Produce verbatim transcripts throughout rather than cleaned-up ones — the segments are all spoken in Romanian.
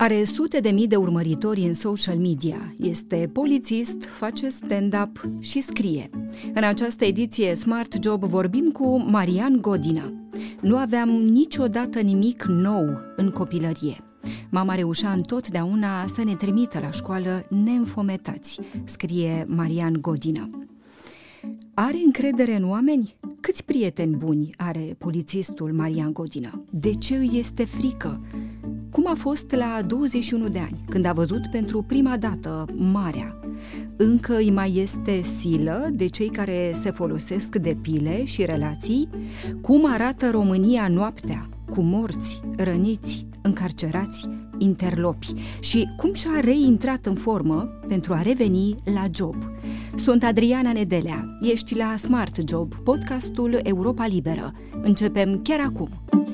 Are sute de mii de urmăritori în social media, este polițist, face stand-up și scrie. În această ediție Smart Job vorbim cu Marian Godină. Nu aveam niciodată nimic nou în copilărie. Mama reușea întotdeauna să ne trimită la școală neînfometați, scrie Marian Godină. Are încredere în oameni? Câți prieteni buni are polițistul Marian Godină? De ce îi este frică? Cum a fost la douăzeci și unu de ani, când a văzut pentru prima dată marea? Încă îi mai este silă de cei care se folosesc de pile și relații? Cum arată România noaptea, cu morți, răniți, încarcerați, interlopi? Și cum și-a reintrat în formă pentru a reveni la job? Sunt Adriana Nedelea, ești la Smart Job, podcastul Europa Liberă. Începem chiar acum.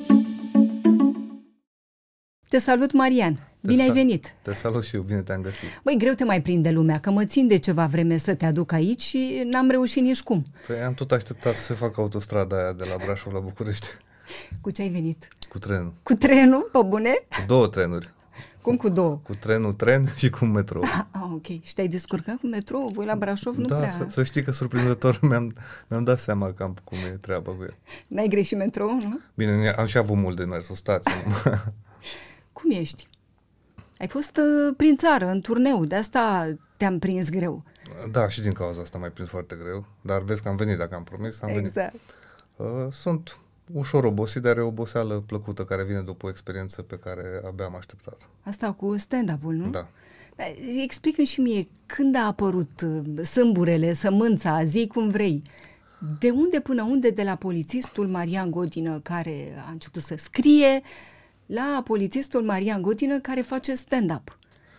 Te salut, Marian! Te Bine sal- ai venit! Te salut și eu, bine te-am găsit. Băi, greu te mai prinde lumea, că mă țin de ceva vreme să te aduc aici și n-am reușit nici cum. Păi am tot așteptat să se facă autostrada aia de la Brașov la București. Cu ce ai venit? Cu trenul. Cu trenul, pe bune? Cu două trenuri. Cum cu două? Cu trenul, tren și cu metrou. Ah, ok. Și te-ai descurcat cu metrou? Voi la Brașov nu da, prea... să, să știi că surprinzător mi-am, mi-am dat seama cam cum e treaba cu el. N-ai greșit metrou, nu? Bine, am și avut mult de mers, o stație. Cum ești? Ai fost uh, prin țară, în turneu, de asta te-am prins greu. Da, și din cauza asta m-ai prins foarte greu, dar vezi că am venit, dacă am promis, am exact. venit. Uh, sunt ușor obosit, dar e o oboseală plăcută care vine după o experiență pe care abia am așteptat. Asta cu stand-up-ul, nu? Da. Explică și mie, când a apărut sâmburele, sămânța, zi cum vrei, de unde până unde de la polițistul Marian Godină care a început să scrie, la polițistul Marian Godină care face stand-up?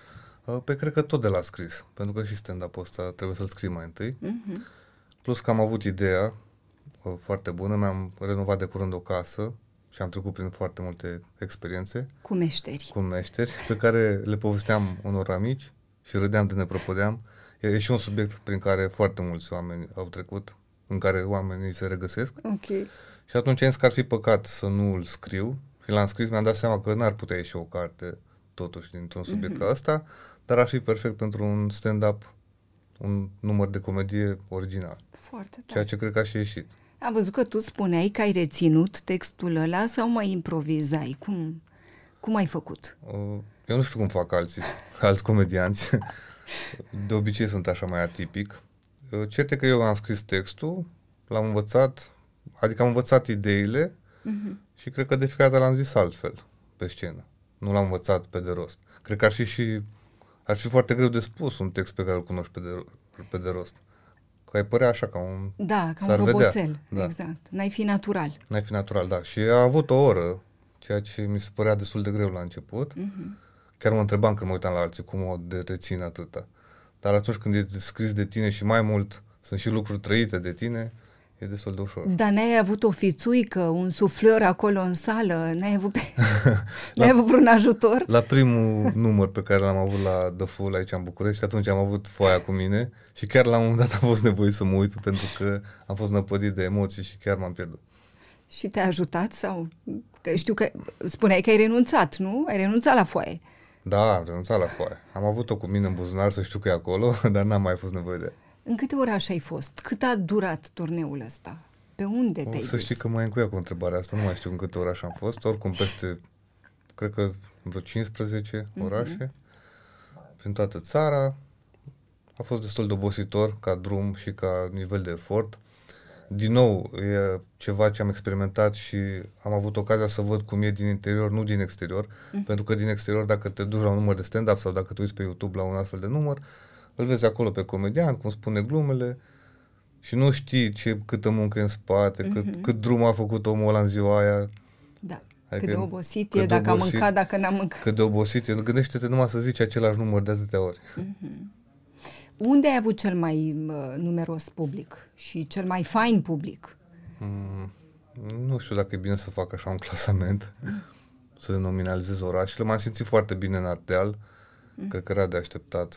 Pe cred că tot de la scris, pentru că și stand-up-ul ăsta trebuie să-l scrii mai întâi. Uh-huh. Plus că am avut ideea foarte bună, mi-am renovat de curând o casă și am trecut prin foarte multe experiențe. Cu meșteri. Cu meșteri, pe care le povesteam unor amici și râdeam de ne prăpădeam. E și un subiect prin care foarte mulți oameni au trecut, în care oamenii se regăsesc. Ok. Și atunci am zis că ar fi păcat să nu îl scriu. Și l-am scris, mi-am dat seama că n-ar putea ieși o carte totuși dintr-un subiect mm-hmm. ca ăsta, dar ar fi perfect pentru un stand-up, un număr de comedie original. Foarte tare. Ceea ce cred că a și ieșit. Am văzut că tu spuneai că ai reținut textul ăla sau mai improvizai. Cum, cum ai făcut? Eu nu știu cum fac alții, alți comedianți. De obicei sunt așa mai atipic. Cert e că eu am scris textul, l-am învățat, adică am învățat ideile mm-hmm. și cred că de fiecare dată l-am zis altfel pe scenă. Nu l-am învățat pe de rost. Cred că ar fi și ar fi foarte greu de spus un text pe care îl cunoști pe de, pe de rost. Că ai părea așa ca un... Da, ca un roboțel, da. Exact. N-ai fi natural. N-ai fi natural, da. Și a avut o oră, ceea ce mi se părea destul de greu la început. Uh-huh. Chiar mă întrebam când mă uitam la alții cum o de rețin atâta. Dar atunci când e scris de tine și mai mult sunt și lucruri trăite de tine, e destul de ușor. Dar n-ai avut o fițuică, un sufleur acolo în sală? N-ai avut, pe... n-ai avut vreun ajutor? La primul număr pe care l-am avut la The Full aici în București, atunci am avut foaia cu mine și chiar la un moment dat am fost nevoit să mă uit pentru că am fost năpădit de emoții și chiar m-am pierdut. Și te-a ajutat? Sau? Că știu că spuneai că ai renunțat, nu? Ai renunțat la foaie. Da, am renunțat la foaie. Am avut-o cu mine în buzunar să știu că e acolo, dar n-am mai fost nevoie de ea. În câte orașe ai fost? Cât a durat turneul ăsta? Pe unde te-ai dus? Să știi că m-ai încuiat cu întrebarea asta, nu mai știu în câte orașe am fost, oricum peste, cred că vreo cincisprezece mm-hmm. orașe, prin toată țara. A fost destul de obositor ca drum și ca nivel de efort. Din nou, e ceva ce am experimentat și am avut ocazia să văd cum e din interior, nu din exterior, mm-hmm. pentru că din exterior, dacă te duci la un număr de stand-up sau dacă te uiți pe YouTube la un astfel de număr, îl vezi acolo pe comedian, cum spune glumele și nu știi ce, câtă muncă e în spate, mm-hmm. cât, cât drum a făcut omul ăla în ziua aia. Da, adică cât de obosit cât e, dacă obosit, a mâncat, dacă n-a mâncat. Cât de obosit e. Gândește-te numai să zici același număr de atâtea ori. Mm-hmm. Unde ai avut cel mai uh, numeros public și cel mai fain public? Mm, nu știu dacă e bine să fac așa un clasament, mm. să nominalizez orașele. M-am simțit foarte bine în Ardeal, mm. cred că era de așteptat.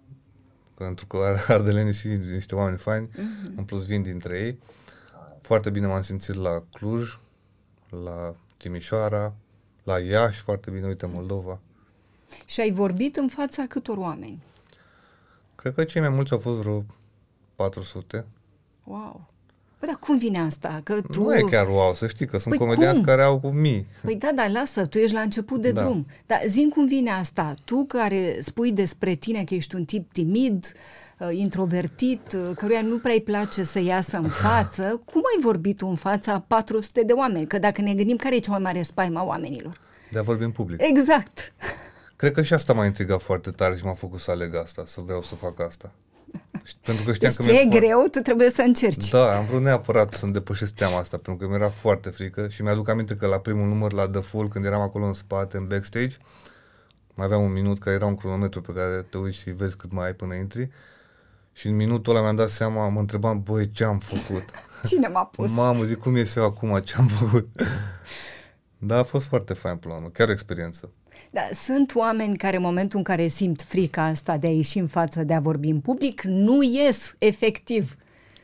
Pentru că ardelenii și niște oameni faini, mm-hmm. în plus vin dintre ei. Foarte bine m-am simțit la Cluj, la Timișoara, la Iași, foarte bine, uite, Moldova. Și ai vorbit în fața câtor oameni? Cred că cei mai mulți au fost vreo patru sute. Wow! Păi, dar cum vine asta? Că tu... Nu e chiar wow, să știi că sunt păi comedianți cum? care au cu mii. Păi da, dar lasă, tu ești la început de Da. drum. Dar zi-mi cum vine asta? Tu care spui despre tine că ești un tip timid, uh, introvertit, uh, căruia nu prea îi place să iasă în față, cum ai vorbit tu în fața a patru sute de oameni? Că dacă ne gândim, care e cea mai mare spaima oamenilor? De a vorbi în public. Exact! Cred că și asta m-a intrigat foarte tare și m-a făcut să aleg asta, să vreau să fac asta. Pentru că știam Deci că ce e mi-e greu, tu trebuie să încerci. Da, am vrut neapărat să-mi depășesc teama asta, pentru că mi-era foarte frică și mi-aduc aminte că la primul număr, la The Fall, când eram acolo în spate, în backstage, mai aveam un minut, care era un cronometru pe care te uiți și vezi cât mai ai până intri, și în minutul ăla mi-am dat seama, mă întrebam, băi, ce am făcut? Cine m-a pus? Mamă, zic, cum ies eu acum, ce am făcut? Da, a fost foarte fain până la urmă, chiar o experiență. Da, sunt oameni care în momentul în care simt frica asta de a ieși în față, de a vorbi în public, nu ies efectiv.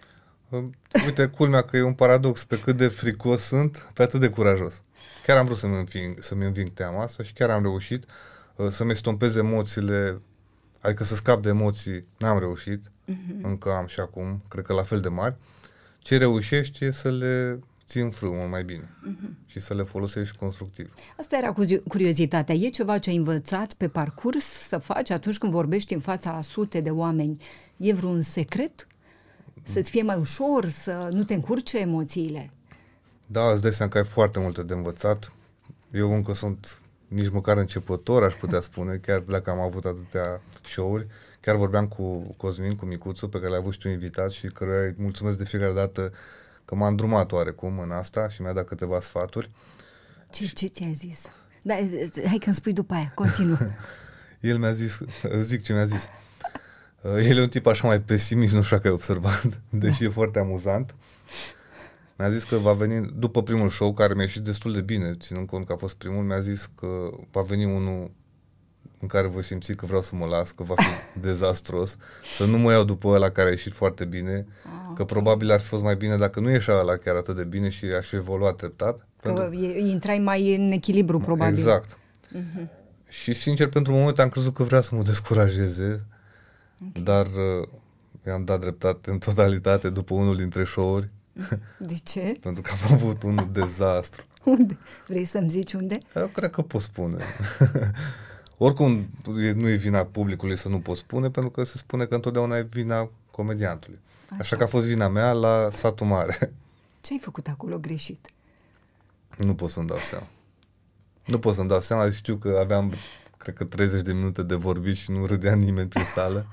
Uite, culmea că e un paradox, pe cât de fricos sunt, pe atât de curajos. Chiar am vrut să-mi înving, să-mi înving teama asta și chiar am reușit să-mi estompez emoțiile, adică să scap de emoții, n-am reușit, uh-huh. încă am și acum, cred că la fel de mari. Ce reușești e să le ții în frâu mult mai bine uh-huh. și să le folosești constructiv. Asta era curiozitatea. E ceva ce ai învățat pe parcurs să faci atunci când vorbești în fața a sute de oameni? E vreun secret? Să-ți fie mai ușor, să nu te încurce emoțiile? Da, îți dai seama că ai foarte multe de învățat. Eu încă sunt nici măcar începător, aș putea spune, chiar dacă am avut atâtea show-uri. Chiar vorbeam cu Cosmin, cu Micuțu, pe care l-ai avut și tu invitat și căruia îi mulțumesc de fiecare dată că m-a îndrumat oarecum în asta și mi-a dat câteva sfaturi. Ce, ce ți-a zis? Da, hai că îmi spui după aia, continuu. El mi-a zis, zic ce mi-a zis. El e un tip așa mai pesimist, nu știu că ai observat, deși e foarte amuzant. Mi-a zis că va veni, după primul show, care mi-a ieșit destul de bine, ținând cont că a fost primul, mi-a zis că va veni unul în care voi simți că vreau să mă las, că va fi dezastros, să nu mă iau după ăla care a ieșit foarte bine, ah, că probabil ar fi fost mai bine dacă nu ieșea ăla chiar atât de bine și aș evolua treptat. Că pentru... intrai mai în echilibru, probabil. Exact. Uh-huh. Și sincer, pentru un moment am crezut că vrea să mă descurajeze, okay. dar uh, i-am dat dreptate în totalitate după unul dintre show-uri. De ce? Pentru că am avut un dezastru. Unde? Vrei să-mi zici unde? Eu cred că pot spune. Oricum, nu e vina publicului să nu pot spune, pentru că se spune că întotdeauna e vina comediantului. Așa, Așa că a fost vina mea la Satul Mare. Ce ai făcut acolo greșit? Nu pot să-mi dau seama. Nu pot să-mi dau seama, știu că aveam, cred că treizeci de minute de vorbit și nu râdea nimeni prin sală.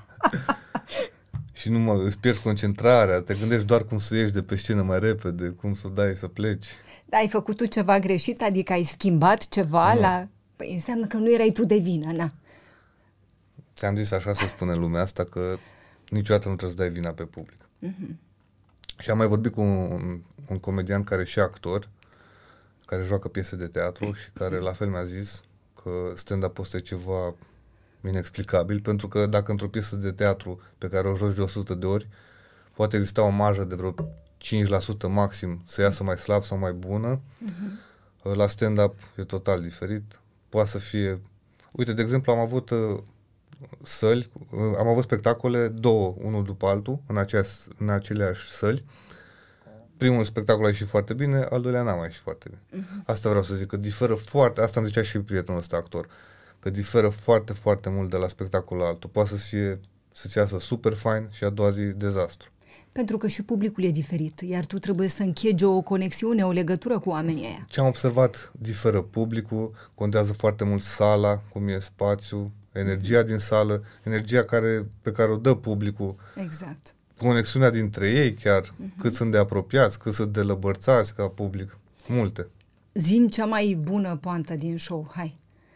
Și nu mă, îți pierzi concentrarea, te gândești doar cum să ieși de pe scenă mai repede, cum să dai să pleci. Da, ai făcut tu ceva greșit? Adică ai schimbat ceva nu. la... Păi înseamnă că nu erai tu de vină, na. Ți-am zis așa să spune lumea asta, că niciodată nu trebuie să dai vina pe public. Uh-huh. Și am mai vorbit cu un, un comedian care e și actor, care joacă piese de teatru și care la fel mi-a zis că stand-up este ceva inexplicabil, pentru că dacă într-o piesă de teatru pe care o joci de o sută de ori, poate exista o marjă de vreo cinci la sută maxim să iasă mai slab sau mai bună, uh-huh. la stand-up e total diferit. Poate să fie... Uite, de exemplu, am avut uh, săli, uh, am avut spectacole, două, unul după altul, în, aceeași, în aceleași săli. Primul spectacol a ieșit foarte bine, al doilea n-a mai ieșit foarte bine. Uh-huh. Asta vreau să zic, că diferă foarte, asta îmi zicea și prietenul ăsta actor, că diferă foarte, foarte mult de la spectacolul altul. Poate să fie, să-ți iasă super fain și a doua zi dezastru. Pentru că și publicul e diferit, iar tu trebuie să închegi o conexiune, o legătură cu oamenii aia. Ce am observat, diferă publicul, contează foarte mult sala, cum e spațiul, energia din sală, energia care, pe care o dă publicul. Exact. Conexiunea dintre ei chiar, uh-huh. cât sunt de apropiați, cât sunt de lăbărțați ca public, multe. Zi-mi cea mai bună poantă din show, hai.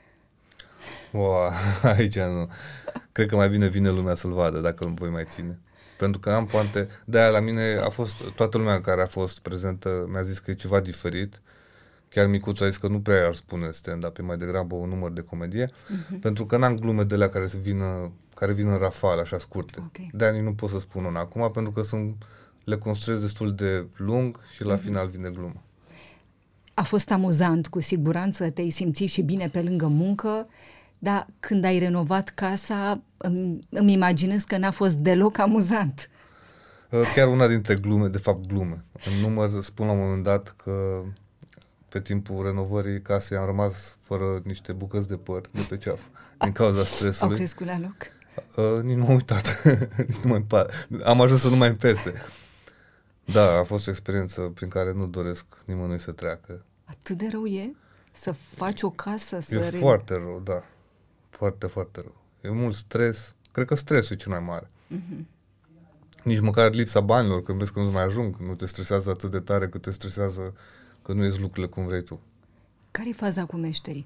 Wow, aici nu. Cred că mai bine vine lumea să-l vadă dacă îl voi mai ține. Pentru că am poante, de-aia la mine a fost, toată lumea care a fost prezentă mi-a zis că e ceva diferit. Chiar Micuțu a zis că nu prea ar spune stand-up, e mai degrabă un număr de comedie, uh-huh. pentru că n-am glume de alea care să vină, care vin în rafale, așa scurte. Okay. De-aia nu pot să spun una acum, pentru că sunt, le construiesc destul de lung și la uh-huh. final vine glumă. A fost amuzant, cu siguranță te-ai simțit și bine pe lângă muncă, Dar când ai renovat casa, îmi, îmi imaginez că n-a fost deloc amuzant. Chiar una dintre glume, de fapt glume. În număr spun la un moment dat că pe timpul renovării casei am rămas fără niște bucăți de păr de pe ceafă, din cauza stresului. Au crescut la loc? Uh, nici nu m-am uitat. nici nu mai am ajuns să nu mai îmi pese. Da, a fost o experiență prin care nu doresc nimănui să treacă. Atât de rău e? Să faci o casă? Să E re... foarte rău, da. Foarte, foarte rău. E mult stres. Cred că stresul e cel mai mare. Uh-huh. Nici măcar lipsa banilor, când vezi că nu mai ajung, nu te stresează atât de tare cât te stresează că nu ies lucrurile cum vrei tu. Care-i faza cu meșterii?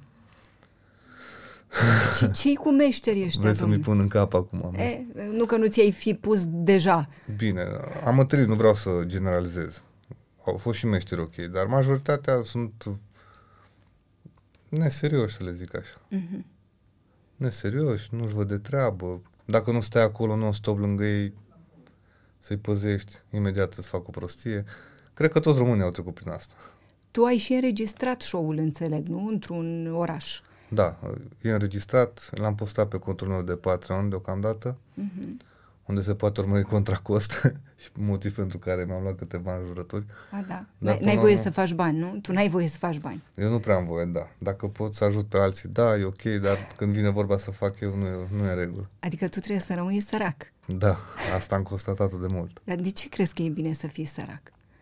Ce, ce-i cu meșterii ăștia, Vrei să mi pun în cap acum? E, nu că nu ți-ai fi pus deja. Bine, am întâlnit, nu vreau să generalizez. Au fost și meșteri ok, dar majoritatea sunt neserioși, să le zic așa. Uh-huh. Neserioși, nu-și văd de treabă. Dacă nu stai acolo non-stop lângă ei să-i păzești, imediat îți fac o prostie. Cred că toți românii au trecut prin asta. Tu ai și înregistrat show-ul, înțeleg, nu? Într-un oraș. Da, e înregistrat, l-am postat pe contul meu de Patreon deocamdată, uh-huh. unde se poate urmări contra cost și motiv pentru care mi-am luat câteva înjurături. A, da. N-ai, n-ai voie să faci bani, nu? Tu n-ai voie să faci bani. Eu nu prea am voie, da. Dacă pot să ajut pe alții, da, e ok, dar când vine vorba să fac eu, nu e, nu e în regulă. Adică tu trebuie să rămâi sărac. Da, asta am constatat-o de mult. Dar de ce crezi că e bine să fii sărac?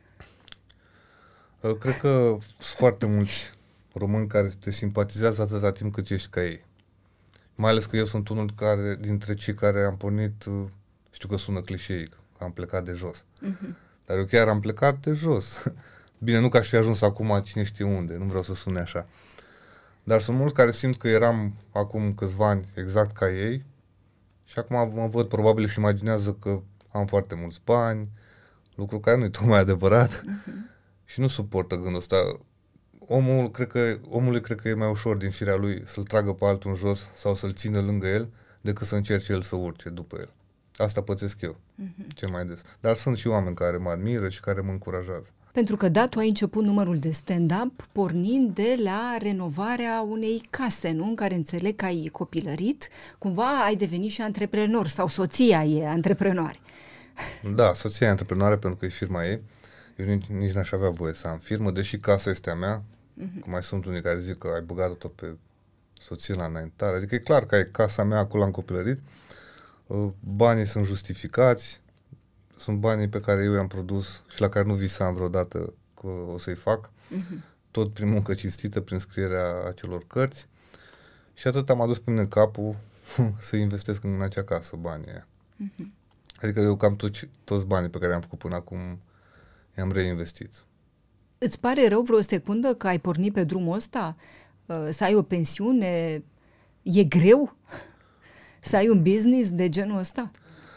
Eu cred că sunt foarte mulți români care te simpatizează atâta timp cât ești ca ei. Mai ales că eu sunt unul care, dintre cei care am pornit, știu că sună clișeic, am plecat de jos. Uh-huh. Dar eu chiar am plecat de jos. Bine, nu că aș fi ajuns acum cine știe unde, nu vreau să sune așa. Dar sunt mulți care simt că eram acum câțiva ani exact ca ei și acum mă văd, probabil și imaginează că am foarte mulți bani, lucru care nu e tocmai adevărat. Uh-huh. Și nu suportă gândul ăsta. Omul, cred că, omului cred că e mai ușor din firea lui să-l tragă pe altul în jos sau să-l țină lângă el decât să încerce el să urce după el. Asta pățesc eu, uh-huh. cel mai des. Dar sunt și oameni care mă admiră și care mă încurajează. Pentru că, da, tu ai început numărul de stand-up pornind de la renovarea unei case, nu? În care înțeleg că ai copilărit, cumva ai devenit și antreprenor sau soția e antreprenoare. Da, soția e antreprenoare pentru că e firma ei. Eu nici, nici n-aș avea voie să am firmă, deși casa este a mea. Uh-huh. Cum mai sunt unii care zic că ai băgat tot pe soție la înaintare. Adică e clar că e casa mea, acolo am copilărit. Banii sunt justificați. Sunt banii pe care eu i-am produs și la care nu visam vreodată că o să-i fac. Uh-huh. Tot prin muncă cinstită, prin scrierea acelor cărți. Și atât am adus pe mine capul să investesc în acea casă banii aia. Uh-huh. Adică eu cam toți, toți banii pe care i-am făcut până acum i-am reinvestit. Îți pare rău vreo secundă că ai pornit pe drumul ăsta? Să ai o pensiune? E greu? Să ai un business de genul ăsta?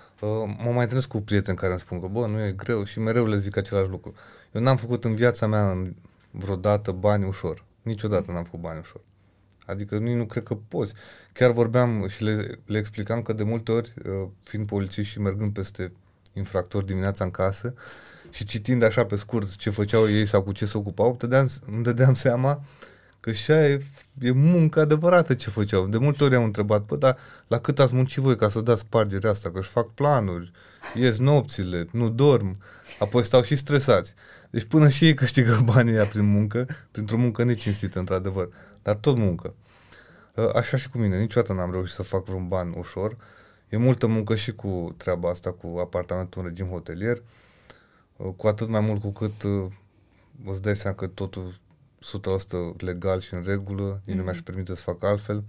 Mă mai întâlnesc cu prieteni care îmi spun că bă, nu e greu și mereu le zic același lucru. Eu n-am făcut în viața mea vreodată bani ușor. Niciodată n-am făcut bani ușor. Adică nici nu cred că poți. Chiar vorbeam și le, le explicam că de multe ori, fiind polițiști și mergând peste infractori dimineața în casă și citind așa pe scurt ce făceau ei sau cu ce se ocupau, dădeam, îmi dădeam seama că și aia e, e muncă adevărată ce făceau. De multe ori am întrebat, bă, dar la cât ați muncit voi ca să dați spargerea asta? Că își fac planuri, ies nopțile, nu dorm, apoi stau și stresați. Deci până și ei câștigă banii ăia prin muncă, printr-o muncă necinstită, într-adevăr, dar tot muncă. Așa și cu mine, niciodată n-am reușit să fac vreun ban ușor. E multă muncă și cu treaba asta, cu apartamentul în regim hotelier, cu atât mai mult cu cât îți dai seama că totul o sută la sută legal și în regulă, mm-hmm. nu mi-aș permite să fac altfel.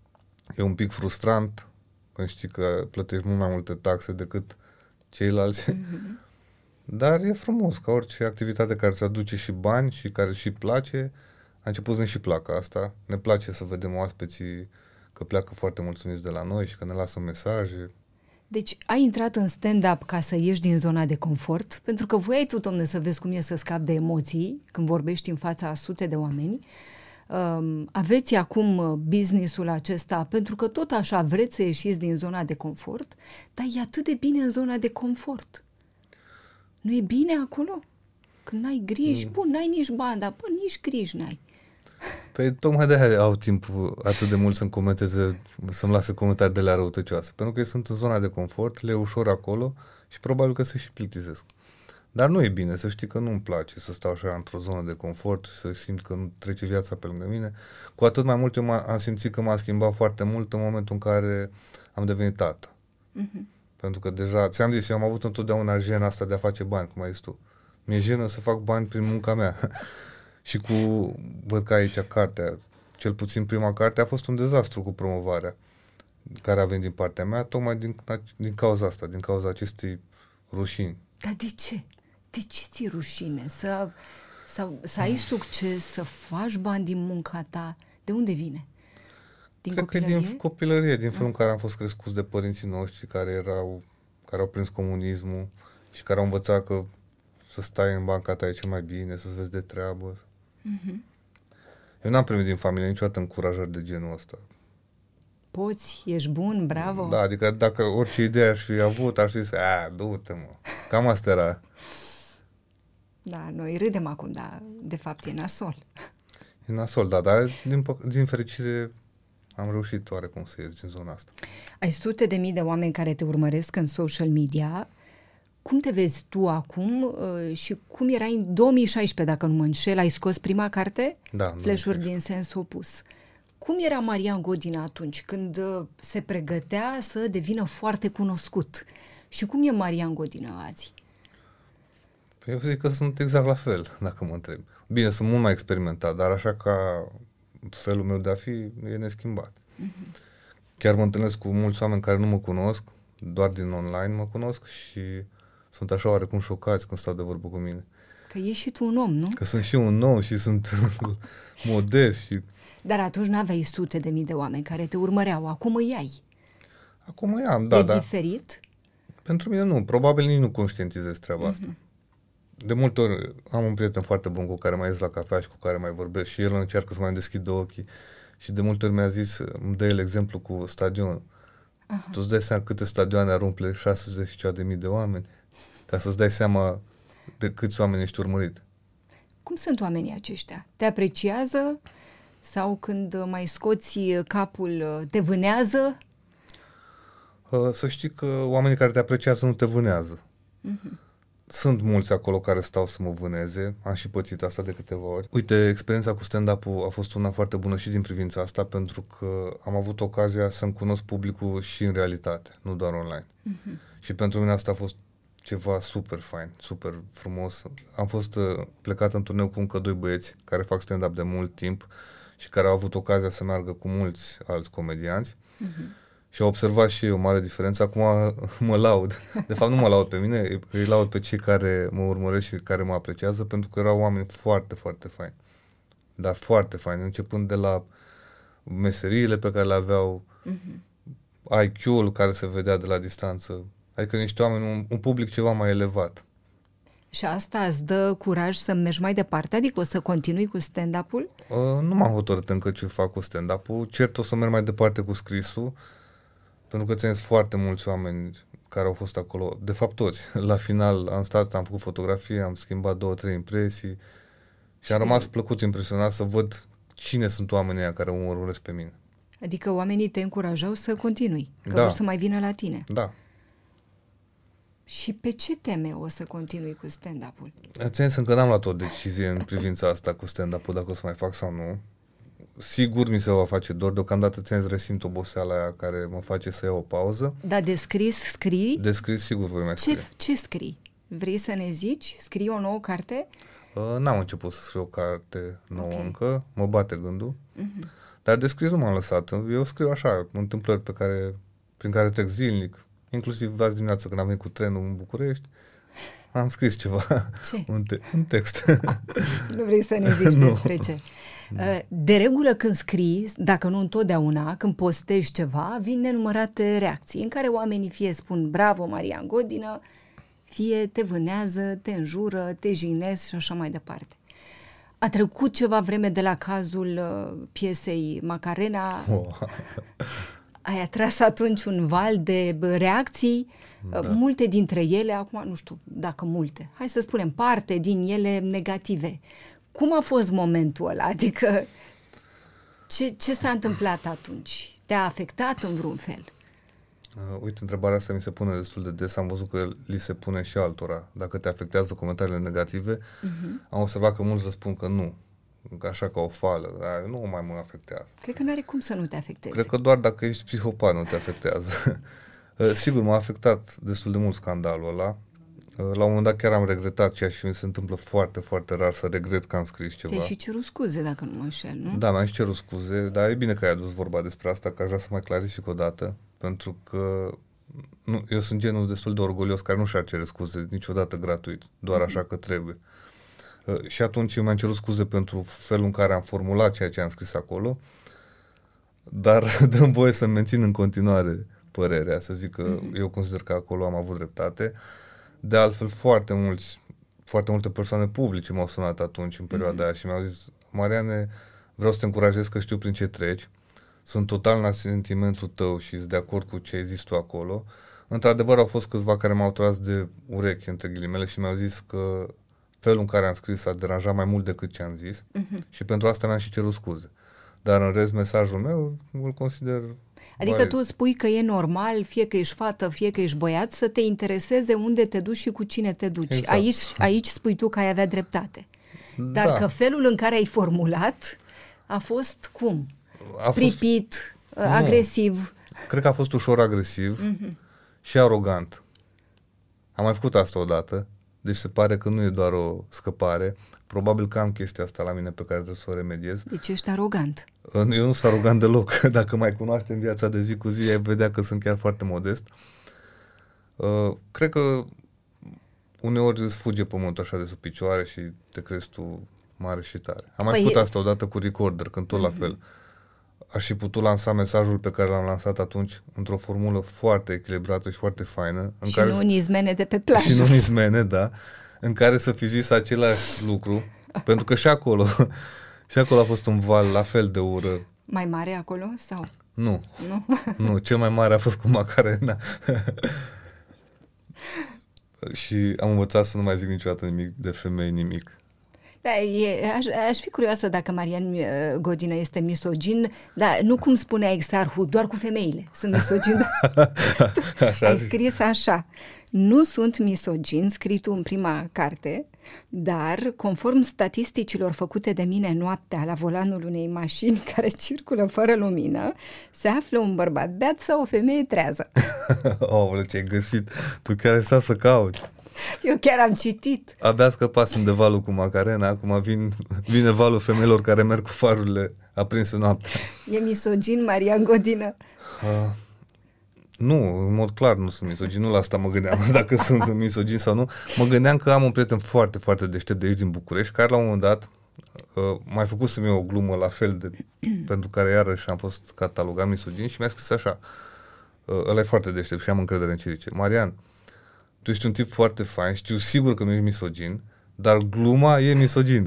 E un pic frustrant când știi că plătești mult mai multe taxe decât ceilalți, mm-hmm. dar e frumos, ca orice activitate care îți aduce și bani și care și place, a început să ne și placă asta. Ne place să vedem oaspeții că pleacă foarte mulțumiți de la noi și că ne lasă mesaje. Deci ai intrat în stand-up ca să ieși din zona de confort, pentru că voiai tu, domne, să vezi cum e să scapi de emoții când vorbești în fața a sute de oameni. Um, aveți acum business-ul acesta pentru că tot așa vreți să ieșiți din zona de confort, dar e atât de bine în zona de confort. Nu e bine acolo? Când n-ai griji, mm. bun, n-ai nici bani, dar bă, nici griji n-ai. Păi tocmai de-aia au timp atât de mult să-mi comenteze, să-mi lase comentarii de la răutăcioase. Pentru că ei sunt în zona de confort, le e ușor acolo și probabil că se și plictisesc. Dar nu e bine, să știi că nu-mi place să stau așa într-o zonă de confort și să simt că nu trece viața pe lângă mine. Cu atât mai mult eu am simțit că m-a schimbat foarte mult în momentul în care am devenit tată. Uh-huh. Pentru că deja, ți-am zis, eu am avut întotdeauna jena asta de a face bani, cum ai zis tu. Mi-e jenă să fac bani prin munca mea. Și cu, văd că aici cartea, cel puțin prima carte a fost un dezastru cu promovarea care a venit din partea mea, tocmai din, din cauza asta, din cauza acestei rușini. Dar de ce? De ce ți-e rușine? Să, să, să ai succes, să faci bani din munca ta? De unde vine? Din Cred copilărie? că din copilărie, din felul în care am fost crescuți de părinții noștri care erau, care au prins comunismul și care au învățat că să stai în banca ta e cel mai bine, să-ți vezi de treabă. Uh-huh. Eu n-am primit din familie niciodată încurajări de genul ăsta. Poți, ești bun, bravo. Da, adică dacă orice idee aș fi avut, aș fi zis, a, du-te mă. Cam asta era. Da, noi râdem acum, dar de fapt e nasol. E nasol, da, dar din, din fericire am reușit oarecum să ies din zona asta. Ai sute de mii de oameni care te urmăresc în social media. Cum te vezi tu acum uh, și cum erai în două mii șaisprezece, dacă nu mă înșel, ai scos prima carte? Da. Flash-uri din sens opus. Cum era Marian Godina atunci, când uh, se pregătea să devină foarte cunoscut? Și cum e Marian Godina azi? Eu zic că sunt exact la fel, dacă mă întreb. Bine, sunt mult mai experimentat, dar așa ca felul meu de a fi e neschimbat. Uh-huh. Chiar mă întâlnesc cu mulți oameni care nu mă cunosc, doar din online mă cunosc și sunt așa oarecum șocați când stau de vorbă cu mine. Că ești și tu un om, nu? Că sunt și un om și sunt modest. Și... Dar atunci n-aveai sute de mii de oameni care te urmăreau, acum îi ai. Acum îi am, da, e da. E diferit? Pentru mine nu, probabil nici nu conștientizez treaba uh-huh. asta. De multe ori am un prieten foarte bun cu care mai ies la cafea și cu care mai vorbesc și el încearcă să mai deschidă ochii și de multe ori mi-a zis, îmi dă el exemplu cu stadionul. Uh-huh. Tu îți dai seama câte stadioane ar umple șase sute de mii de oameni ca să-ți dai seama de câți oameni ești urmărit. Cum sunt oamenii aceștia? Te apreciază sau când mai scoți capul te vânează? Uh, să știi că oamenii care te apreciază nu te vânează. Uh-huh. Sunt mulți acolo care stau să mă vâneze, am și pățit asta de câteva ori. Uite, experiența cu stand-up-ul a fost una foarte bună și din privința asta, pentru că am avut ocazia să-mi cunosc publicul și în realitate, nu doar online. Uh-huh. Și pentru mine asta a fost ceva super fain, super frumos. Am fost uh, plecat în turneu cu încă doi băieți care fac stand-up de mult timp și care au avut ocazia să meargă cu mulți alți comedianți. Uh-huh. Și au observat și eu o mare diferență. Acum mă laud. De fapt nu mă laud pe mine, îi laud pe cei care mă urmăresc și care mă apreciază, pentru că erau oameni foarte, foarte faini. Dar foarte faini, începând de la meseriile pe care le aveau, uh-huh. I Q-ul care se vedea de la distanță. Adică niște oameni, un, un public ceva mai elevat. Și asta îți dă curaj să mergi mai departe? Adică o să continui cu stand-up-ul? Uh, nu m-am hotărât încă ce fac cu stand-up-ul. Cert o să merg mai departe cu scrisul, pentru că țin foarte mulți oameni care au fost acolo, de fapt toți. La final am stat, am făcut fotografie, am schimbat două, trei impresii și, și am rămas plăcut impresionat să văd cine sunt oamenii ăia care mă urmăresc pe mine. Adică oamenii te încurajau să continui, că da. vor să mai vină la tine. Da. Și pe ce teme o să continui cu stand-up-ul? Țin să încă n-am luat o decizie în privința asta cu stand-up-ul, dacă o să mai fac sau nu. Sigur mi se va face dor, deocamdată țin să resimt oboseala aia care mă face să iau o pauză. Dar de scris scrii? De scris sigur voi mai scrie. Ce, ce scrii? Vrei să ne zici? Scrii o nouă carte? Uh, n-am început să scriu o carte nouă okay. încă, mă bate gândul. Uh-huh. Dar de scris nu m-am lăsat. Eu scriu așa, întâmplări pe care, prin care trec zilnic. Inclusiv azi dimineață când am venit cu trenul în București, am scris ceva. Ce? Un, te- un text. Nu vrei să ne zici despre ce? De regulă când scrii, dacă nu întotdeauna, când postezi ceva, vin nenumărate reacții în care oamenii fie spun bravo Marian Godina, fie te vânează, te înjură, te jignesc și așa mai departe. A trecut ceva vreme de la cazul uh, piesei Macarena. Oh. Ai atras atunci un val de reacții, da. Multe dintre ele, acum nu știu dacă multe, hai să spunem parte din ele negative. Cum a fost momentul ăla? Adică Ce, ce s-a întâmplat atunci? Te-a afectat în vreun fel? Uh, uite, întrebarea asta mi se pune destul de des. Am văzut că li se pune și altora. Dacă te afectează comentariile negative, uh-huh. am observat că mulți răspund că nu. Așa ca o fală. Dar nu mai mă afectează. Cred că n-are cum să nu te afecteze. Cred că doar dacă ești psihopat nu te afectează. Sigur, m-a afectat destul de mult scandalul ăla. La un moment dat chiar am regretat, ceea ce mi se întâmplă foarte, foarte rar să regret că am scris ceva. Ți-ai și cerut scuze, dacă nu mă înșel, nu? Da, mi-am și cerut scuze, dar e bine că ai adus vorba despre asta, că aș vrea să mai clarific o dată, pentru că nu, eu sunt genul destul de orgolios care nu și-ar cere scuze niciodată gratuit, doar mm-hmm. așa că trebuie. Uh, și atunci eu mi-am cerut scuze pentru felul în care am formulat ceea ce am scris acolo, dar dă-mi voie să mențin în continuare părerea, să zic că mm-hmm. eu consider că acolo am avut dreptate. De altfel, foarte mulți, foarte multe persoane publice m-au sunat atunci, în perioada mm-hmm. aia, și mi-au zis: Mariane, vreau să te încurajez că știu prin ce treci, sunt total la sentimentul tău și sunt de acord cu ce ai zis tu acolo. Într-adevăr, au fost câțiva care m-au tras de ureche, între ghilimele, și mi-au zis că felul în care am scris a deranjat mai mult decât ce am zis mm-hmm. și pentru asta mi-am și cerut scuze. Dar în rest, mesajul meu îl consider Adică valid. tu spui că e normal, fie că ești fată, fie că ești băiat, să te intereseze unde te duci și cu cine te duci. Exact. Aici, aici spui tu că ai avea dreptate. Dar Da. că felul în care ai formulat a fost cum? A fost- Pripit, Nu. agresiv. Cred că a fost ușor agresiv mm-hmm. și arogant. Am mai făcut asta odată, deci se pare că nu e doar o scăpare. Probabil că am chestia asta la mine pe care trebuie să o remediez. Deci ești arogant. Eu nu sunt arogant deloc. Dacă mai cunoaște în viața de zi cu zi, ai vedea că sunt chiar foarte modest. Uh, cred că uneori îți fuge pământul așa de sub picioare și te crezi tu mare și tare. Am mai Păi făcut e- asta odată cu Recorder, când tot la fel. Aș fi putut lansa mesajul pe care l-am lansat atunci într-o formulă foarte echilibrată și foarte faină. În Și care nu în izmene de pe plajă. și nu izmene, da, în care să fi zis același lucru, pentru că și acolo, și acolo a fost un val la fel de ură. Mai mare acolo? Sau? Nu, Nu? nu, cel mai mare a fost cu Macarena. Și am învățat să nu mai zic niciodată nimic de femei, nimic. Da, e, aș, aș fi curioasă dacă Marian uh, Godină este misogin, dar nu cum spunea Exarhu, doar cu femeile sunt misogin. Așa Ai zic. scris așa: nu sunt misogin, scris tu în prima carte, dar conform statisticilor făcute de mine noaptea la volanul unei mașini care circulă fără lumină, se află un bărbat beat sau o femeie trează. Oh, ce ai găsit. Tu chiar ai stat să cauți. Eu chiar am citit. Abia scăpasem de valul cu Macarena, acum vin, vine valul femeilor care merg cu farurile aprinse noaptea. E misogin Marian Godină? Uh, nu, în mod clar nu sunt misogin, nu la asta mă gândeam, dacă sunt, sunt misogin sau nu. Mă gândeam că am un prieten foarte, foarte deștept de aici din București, care la un moment dat uh, mai făcut să-mi o glumă la fel de, pentru care iarăși am fost catalogat misogin și mi-a scris așa: uh, ăla e foarte deștept și am încredere în ce zice. Marian, tu ești un tip foarte fain, știu sigur că nu ești misogin, dar gluma e misogin.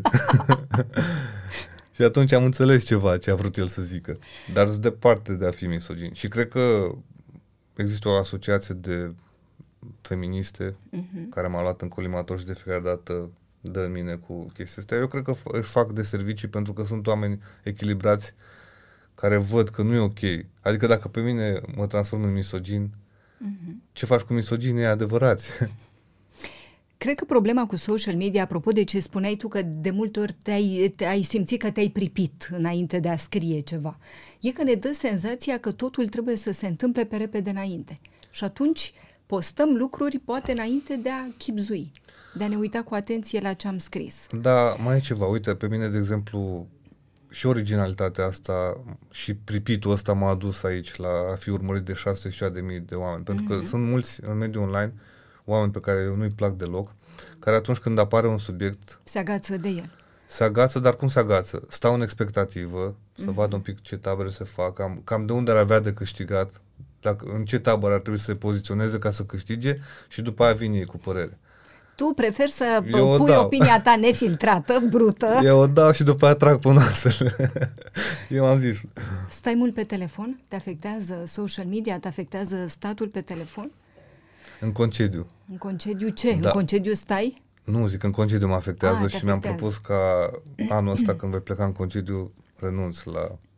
Și atunci am înțeles ceva ce a vrut el să zică. Dar sunt departe de a fi misogin. Și cred că există o asociație de feministe uh-huh. care m-a luat în colimator și de fiecare dată dă în mine cu chestia asta. Eu cred că își fac de servicii pentru că sunt oameni echilibrați care văd că nu e ok. Adică dacă pe mine mă transform în misogin, uh-huh. ce faci cu misoginii adevărați? Cred că problema cu social media, apropo de ce spuneai tu, că de multe ori te-ai, te-ai simțit că te-ai pripit înainte de a scrie ceva, e că ne dă senzația că totul trebuie să se întâmple pe repede înainte. Și atunci postăm lucruri poate înainte de a chibzui, de a ne uita cu atenție la ce am scris. Da, mai e ceva. Uite, pe mine, de exemplu, și originalitatea asta și pripitul ăsta m-a adus aici la a fi urmărit de șase sute de mii de oameni. Pentru că mm-hmm. sunt mulți în mediul online, oameni pe care eu nu-i plac deloc, care atunci când apare un subiect Se agață de el. se agață, dar cum se agață? Stau în expectativă, să Mm-hmm. vadă un pic ce tabere se fac, cam, cam de unde ar avea de câștigat, dacă, în ce tabără ar trebui să se poziționeze ca să câștige și după aia vine ei cu părere. Tu preferi să Eu o pui dau. opinia ta nefiltrată, brută. Eu o dau și după aia trag pe nasele. Eu am zis. Stai mult pe telefon? Te afectează social media? Te afectează statul pe telefon? În concediu. În concediu ce? Da. În concediu stai? Nu, zic, în concediu mă afectează Ah, te și mi-am afectează. propus ca anul ăsta, când voi pleca în concediu, renunț la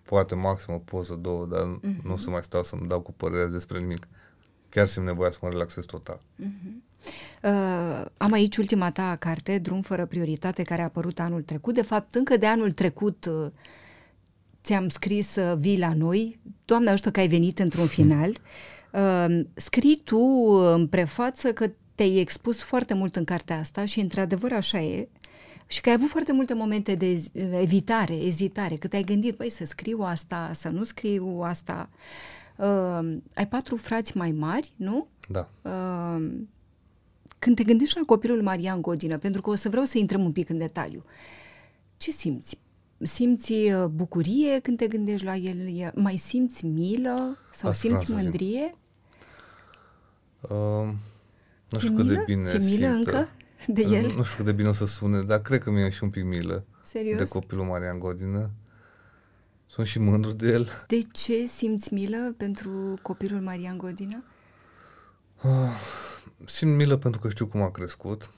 poate maxim o poză, două, dar uh-huh. nu o să mai stau să-mi dau cu părere despre nimic. Chiar simt nevoia să mă relaxez total. Uh-huh. Uh, am aici ultima ta carte, Drum fără prioritate, care a apărut anul trecut. De fapt, încă de anul trecut uh, ți-am scris să uh, vii la noi. Doamne ajută că ai venit într-un final. Uh, scrii tu în prefață că te-ai expus foarte mult în cartea asta și într-adevăr așa e. Și că ai avut foarte multe momente de evitare, ezitare, că te-ai gândit, băi, să scriu asta, să nu scriu asta. Uh, ai patru frați mai mari, nu? Da. Uh, când te gândești la copilul Marian Godină, pentru că o să vreau să intrăm un pic în detaliu, ce simți? Simți bucurie când te gândești la el? Mai simți milă? Sau Asta simți mândrie? Uh, nu Ți-e știu cât milă? de bine Ți-e milă simt, încă de el? Nu știu cât de bine o să sune, dar cred că mi-e și un pic milă. Serios? De copilul Marian Godină. Sunt și mândru de el. De ce simți milă pentru copilul Marian Godină? Uh, simt milă pentru că știu cum a crescut,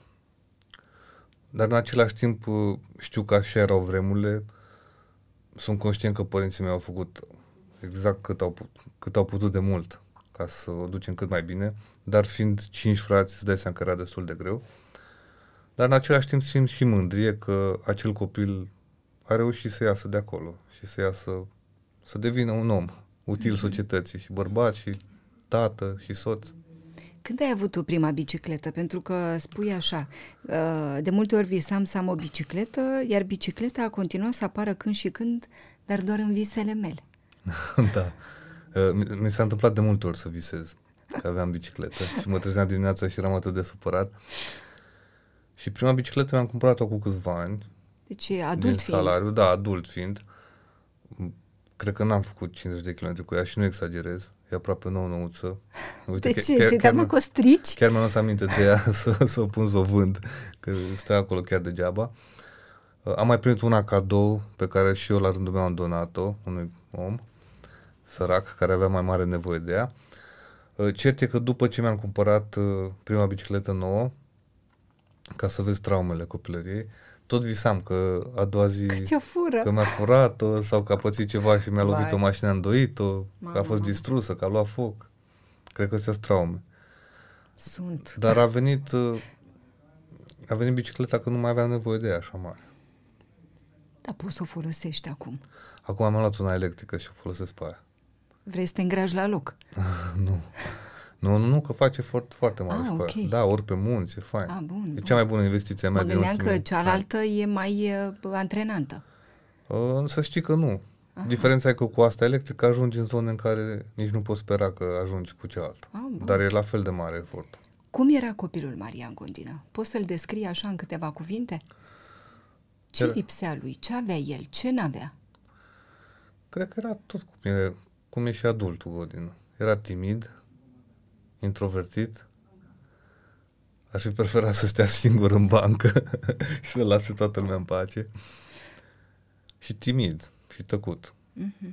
dar în același timp știu că așa erau vremurile. Sunt conștient că părinții mei au făcut exact cât au, put, cât au putut de mult ca să o ducem cât mai bine, dar fiind cinci frați, îți dai seama că era destul de greu. Dar în același timp simt și mândrie că acel copil a reușit să iasă de acolo și să iasă, să devină un om util mm-hmm. societății, și bărbat, și tată, și soț. Când ai avut tu prima bicicletă? Pentru că spui așa, de multe ori visam să am o bicicletă, iar bicicleta a continuat să apară când și când, dar doar în visele mele. Da. Mi s-a întâmplat de multe ori să visez că aveam bicicletă și mă trezeam dimineața și eram atât de supărat. Și prima bicicletă mi-am cumpărat-o cu câțiva ani. Deci adult din fiind. salariu, da, adult fiind. Cred că n-am făcut cincizeci de kilometri cu ea și nu exagerez. E aproape nouă-nouță. Uite, de ce? Chiar, te dai mă costrici? Chiar mi-am lăsat aminte de ea să, să o pun să o vând, că stă acolo chiar degeaba. Am mai primit una cadou pe care și eu la rândul meu am donat-o unui om sărac care avea mai mare nevoie de ea. Cert e că după ce mi-am cumpărat prima bicicletă nouă, ca să vezi traumele copilăriei, tot visam că a doua zi că ți-o fură, că mi-a furat-o sau că a pățit ceva și mi-a lovit Vai. o mașină, a îndoit-o, că a fost distrusă, că a luat foc. Cred că astea sunt traume. Sunt. Dar a venit a venit bicicleta când nu mai aveam nevoie de ea așa mare. Dar poți să o folosești acum. Acum am luat una electrică și o folosesc pe aia. Vrei să te îngraji la loc? Nu. Nu, nu, nu, că face foarte, foarte mare. Ah, okay. Da, ori pe munți, e fain. Ah, bun, e bun. cea mai bună investiție a mea. Mă gândeam că cealaltă ani. e mai uh, antrenantă. Uh, să știi că nu. Aha. Diferența e că cu asta electrică ajungi în zone în care nici nu poți spera că ajungi cu cealaltă. Ah, dar e la fel de mare efort. Cum era copilul Marian Godină? Poți să-l descrii așa în câteva cuvinte? Ce era... lipsea lui? Ce avea el? Ce n-avea? Cred că era tot cum e, cum e și adultul Godină. Era timid, introvertit. Aș fi preferat să stea singur în bancă și să lase toată lumea în pace. Și timid și tăcut. Uh-huh.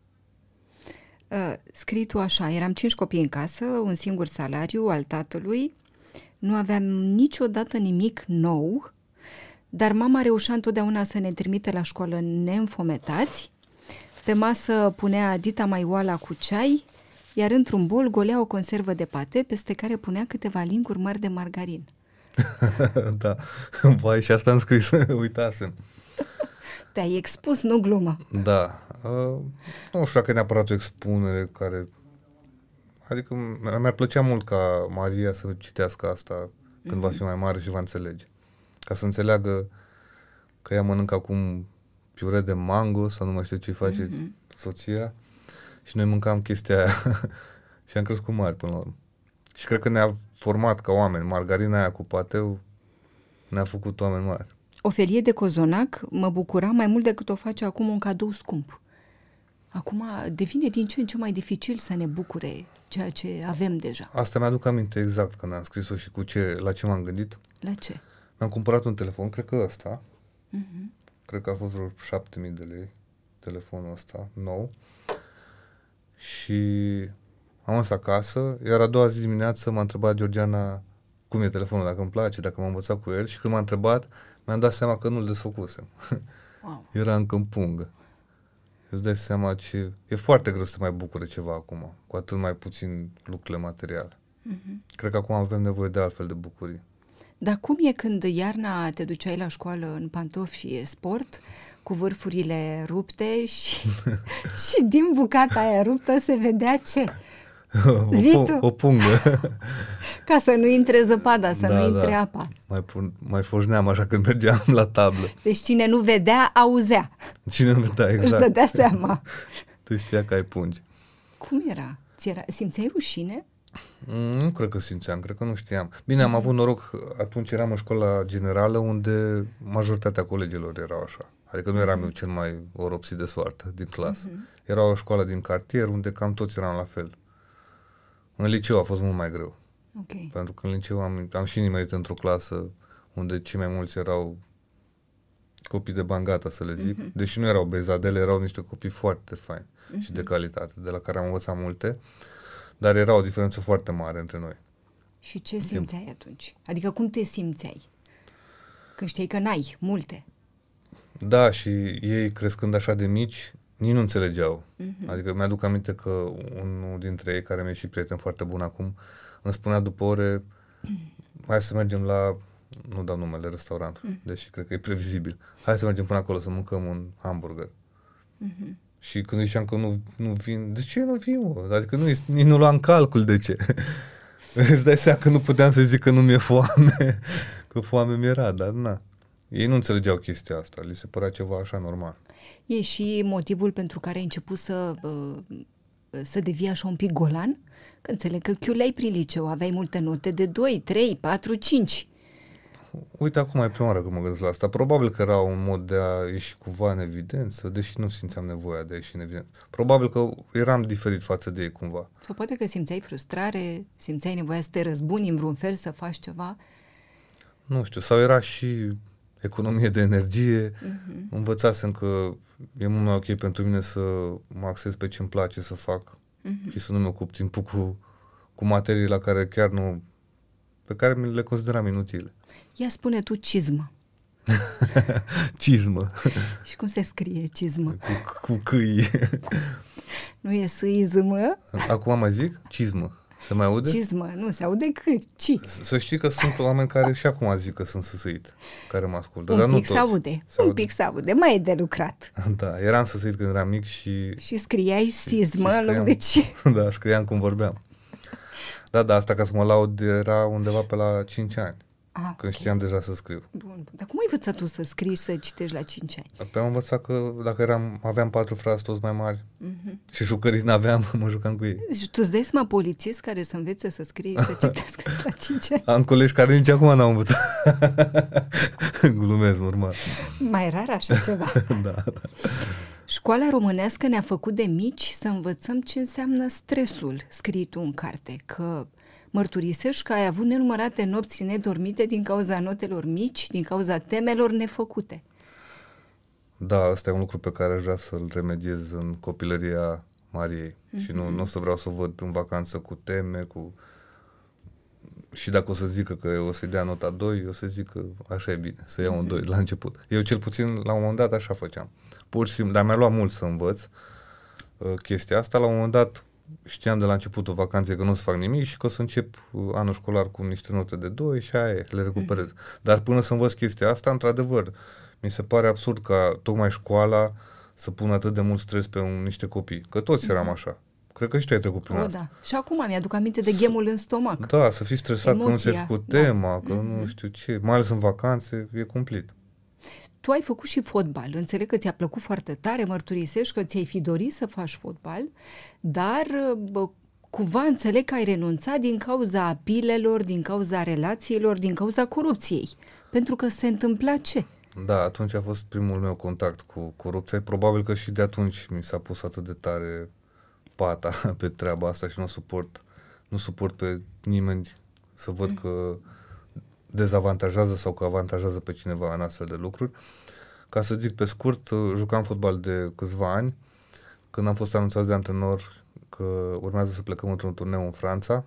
Uh, scrii tu așa, eram cinci copii în casă, un singur salariu al tatălui, nu aveam niciodată nimic nou, dar mama reușea întotdeauna să ne trimite la școală neînfometați. Pe masă punea dita maioala cu ceai, iar într-un bol golea o conservă de pate, peste care punea câteva linguri mari de margarin. Da, vai, și asta am scris, uitasem. Te-ai expus, nu glumă. Da, uh, nu știu dacă e neapărat o expunere care... Adică mi-ar plăcea mult ca Maria să citească asta când mm-hmm. va fi mai mare și va înțelege. Ca să înțeleagă că ea mănâncă acum piure de mango sau nu mai știu ce face mm-hmm. soția și noi mâncam chestia aia și am crescut mari până la urmă. Și cred că ne-a format ca oameni. Margarina aia cu pateu ne-a făcut oameni mari. O felie de cozonac mă bucura mai mult decât o face acum un cadou scump. Acum devine din ce în ce mai dificil să ne bucure ceea ce avem deja. Asta mi-aduc aminte exact când am scris-o și cu ce, la ce m-am gândit. La ce? Mi-am cumpărat un telefon, cred că ăsta. Uh-huh. Cred că a fost vreo șapte mii de lei telefonul ăsta, nou. Și am ajuns acasă, iar a doua zi dimineață m-a întrebat Georgiana cum e telefonul, dacă îmi place, dacă m-am învățat cu el, și când m-a întrebat, mi-am dat seama că nu-l desfăcusem. Wow. Era încă în pungă. îți dai seama ce... E foarte greu să te mai bucure ceva acum, cu atât mai puțin lucrurile materiale. Uh-huh. Cred că acum avem nevoie de altfel de bucurii. Dar cum e când iarna te duceai la școală în pantofi și sport, cu vârfurile rupte și, și din bucata aia ruptă se vedea ce? O, pu- o pungă. Ca să nu intre zăpada, să da, nu intre da. apa. Mai, pun, mai foșneam așa când mergeam la tablă. Deci cine nu vedea, auzea. Cine nu vedea, exact. Își dădea seama. Tu știa că ai pungi. Cum era? Ți era? Simțeai rușine? Mm, nu cred că simțeam, cred că nu știam. Bine, am avut noroc, atunci eram în școala generală unde majoritatea colegilor erau așa. Adică nu eram eu cel mai oropsit de soartă din clasă. Uh-huh. Era o școală din cartier unde cam toți eram la fel. În liceu a fost mult mai greu. Okay. Pentru că în liceu am, am și nimerit într-o clasă unde cei mai mulți erau copii de bangata, să le zic. Uh-huh. Deși nu erau bezadele, erau niște copii foarte faini uh-huh. și de calitate, de la care am învățat multe. Dar era o diferență foarte mare între noi. Și ce simțeai Timp. atunci? Adică cum te simțeai? Când știai că n-ai multe. Da, și ei crescând așa de mici, nici nu înțelegeau. Uh-huh. Adică mi-aduc aminte că unul dintre ei, care mi-e și prieten foarte bun acum, îmi spunea după ore, hai să mergem la, nu dau numele, restaurant, uh-huh. deși cred că e previzibil, hai să mergem până acolo să mâncăm un hamburger. Uh-huh. Și când ziceam că nu, nu vin, de ce nu vin, mă? Adică nu, nici nu luam calcul de ce. Îți dai seama că nu puteam să zic că nu mi-e foame, că foame mi-era, dar na. Ei nu înțelegeau chestia asta, li se părea ceva așa normal. E și motivul pentru care ai început să, să devii așa un pic golan? Că înțeleg că chiuleai prin liceu, aveai multe note de doi, trei, patru, cinci. Uite, acum e prima oară că mă gândesc la asta. Probabil că era un mod de a ieși cumva în evidență, deși nu simțeam nevoia de a ieși în evidență. Probabil că eram diferit față de ei cumva. Sau poate că simțeai frustrare, simțeai nevoia să te răzbuni în vreun fel, să faci ceva? Nu știu, sau era și economie de energie. Uh-huh. Învățasem că e mult mai ok pentru mine să mă axez pe ce îmi place să fac uh-huh. și să nu mă ocup timpul cu, cu materii la care chiar nu, pe care le consideram inutile. Ia spune tu cizmă. Cizmă. Și cum se scrie cizmă? Cu, cu câi. Nu e sâizmă? Acum mai zic cizmă. Se mai aude? Cizmă, nu se aude cât, ci. Să știi că sunt oameni care și acum zic că sunt săsăit, care mă ascultă. Un dar pic nu se aude, se un aude. pic se aude, mai e de lucrat. Da, eram săsăit când eram mic și... Și scriai sismă și în loc de ci. Da, scriam cum vorbeam. Da, da, asta ca să mă laud era undeva pe la cinci ani. Ah, când okay. știam deja să scriu. Bun, bun. Dar cum ai învățat tu să scrii și să citești la cinci ani? Păi am învățat că dacă eram, aveam patru frați toți mai mari uh-huh. și jucării n-aveam, mă jucam cu ei. Deci tu îți dai seama polițist care să învețe să scrie și să citească la cinci ani? Am colegi care nici acum n-au învățat. Glumesc, normal. Mai rar așa ceva. Da, da. Școala românească ne-a făcut de mici să învățăm ce înseamnă stresul, scrii tu în carte, că mărturisești că ai avut nenumărate nopți nedormite din cauza notelor mici, din cauza temelor nefăcute. Da, ăsta e un lucru pe care aș vrea să-l remediez în copilăria Mariei. Mm-hmm. Și nu, nu o să vreau să văd în vacanță cu teme, cu... Și dacă o să zică că o să-i dea nota doi, o să zic că așa e bine, să iau mm-hmm. un doi la început. Eu cel puțin la un moment dat așa făceam. Pur și simplu, dar mi-a luat mult să învăț uh, chestia asta. La un moment dat știam de la începutul vacanței că nu o să fac nimic și că o să încep uh, anul școlar cu niște note de doi și aia e, le recuperez. Mm-hmm. Dar până să învăț chestia asta, într-adevăr, mi se pare absurd ca tocmai școala să pună atât de mult stres pe un, niște copii. Că toți mm-hmm. eram așa. Cred că și tu ai trecut prin o, asta. Da. Și acum mi-aduc aminte de ghemul în stomac. Da, să fii stresat Emoția, că nu ți-ai făcut tema, da. că mm-hmm. nu știu ce, mai ales în vacanțe, e cumplit. Tu ai făcut și fotbal, înțeleg că ți-a plăcut foarte tare, mărturisești că ți-ai fi dorit să faci fotbal, dar bă, cumva înțeleg că ai renunțat din cauza apilelor, din cauza relațiilor, din cauza corupției, pentru că se întâmpla ce? Da, atunci a fost primul meu contact cu corupția, probabil că și de atunci mi s-a pus atât de tare pata pe treaba asta și nu suport, nu suport pe nimeni să văd mm. că dezavantajează sau că avantajează pe cineva în astfel de lucruri. Ca să zic pe scurt, jucam fotbal de câțiva ani, când am fost anunțați de antrenor că urmează să plecăm într-un turneu în Franța.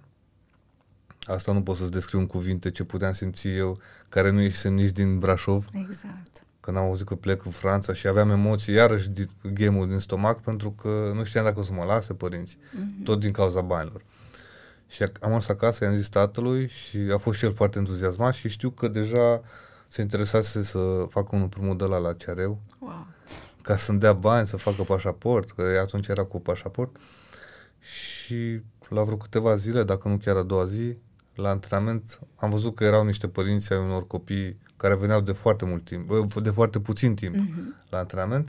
Asta nu pot să-ți descriu în cuvinte ce puteam simți eu, care nu ieșisem nici din Brașov. Exact. când am auzit că plec în Franța și aveam emoții, iarăși game-ul din stomac, pentru că nu știam dacă o să mă lase părinții, mm-hmm. tot din cauza banilor. Și am mers acasă, i-am zis tatălui și a fost și el foarte entuziasmat și știu că deja se interesase să facă un împrumut de ăla la Ceareu, wow. ca să-mi dea bani, să facă pașaport, că atunci era cu pașaport. Și la vreo câteva zile, dacă nu chiar a doua zi, la antrenament, am văzut că erau niște părinți ai unor copii care veneau de foarte mult timp, de foarte puțin timp mm-hmm. la antrenament.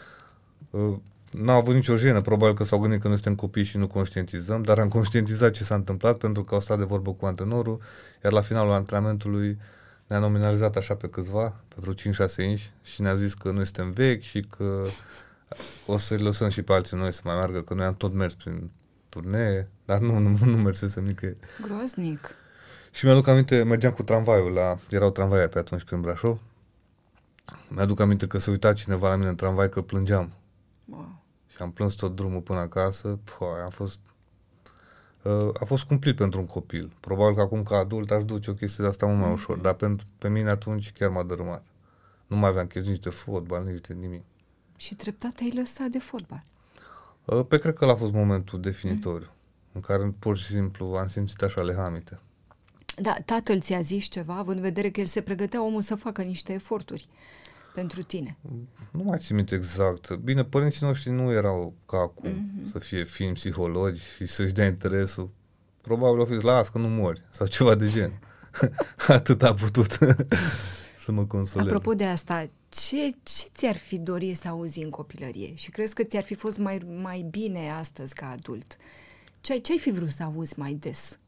N-au avut nicio jenă, probabil că s-au gândit că noi suntem copii și nu conștientizăm, dar am conștientizat ce s-a întâmplat pentru că au stat de vorbă cu antrenorul, iar la finalul antrenamentului ne-a nominalizat așa pe câțiva, pe vreo cinci șase inși și ne-a zis că noi suntem vechi și că o să-i lăsăm și pe alții noi să mai meargă, că noi am tot mers prin turnee, dar nu, nu, nu mersesem nicăieri. Groaznic. Și mi-aduc aminte, mergeam cu tramvaiul, la, erau tramvaie pe atunci prin Brașov, mi-aduc aminte că se uita cineva la mine în tramvai că plângeam. Wow. Și am plâns tot drumul până acasă, Pua, am fost, uh, a fost cumplit pentru un copil. Probabil că acum ca adult aș duce o chestie de asta mult mai ușor, mm-hmm. dar pentru, pe mine atunci chiar m-a dărâmat. Nu mai aveam chestii nici de fotbal, nici de nimic. Și treptat ai lăsat de fotbal? Uh, pe cred că ăla a fost momentul definitoriu, mm-hmm. în care pur și simplu am simțit așa lehamite. Da, tatăl ți-a zis ceva, având în vedere că el se pregătea omul să facă niște eforturi pentru tine. Nu mai țin minte exact. Bine, părinții noștri nu erau ca acum, mm-hmm. să fie film psihologi și să-și dea interesul. Probabil au fi zis, las că nu mori, sau ceva de gen. Atât a putut să mă consoleze. Apropo de asta, ce, ce ți-ar fi dorit să auzi în copilărie? Și crezi că ți-ar fi fost mai, mai bine astăzi ca adult? Ce, ce ai fi vrut să auzi mai des?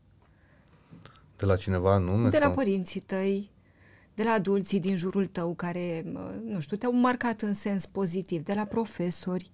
De la cineva anume? De la sau? părinții tăi, de la adulții din jurul tău care, nu știu, te-au marcat în sens pozitiv, de la profesori.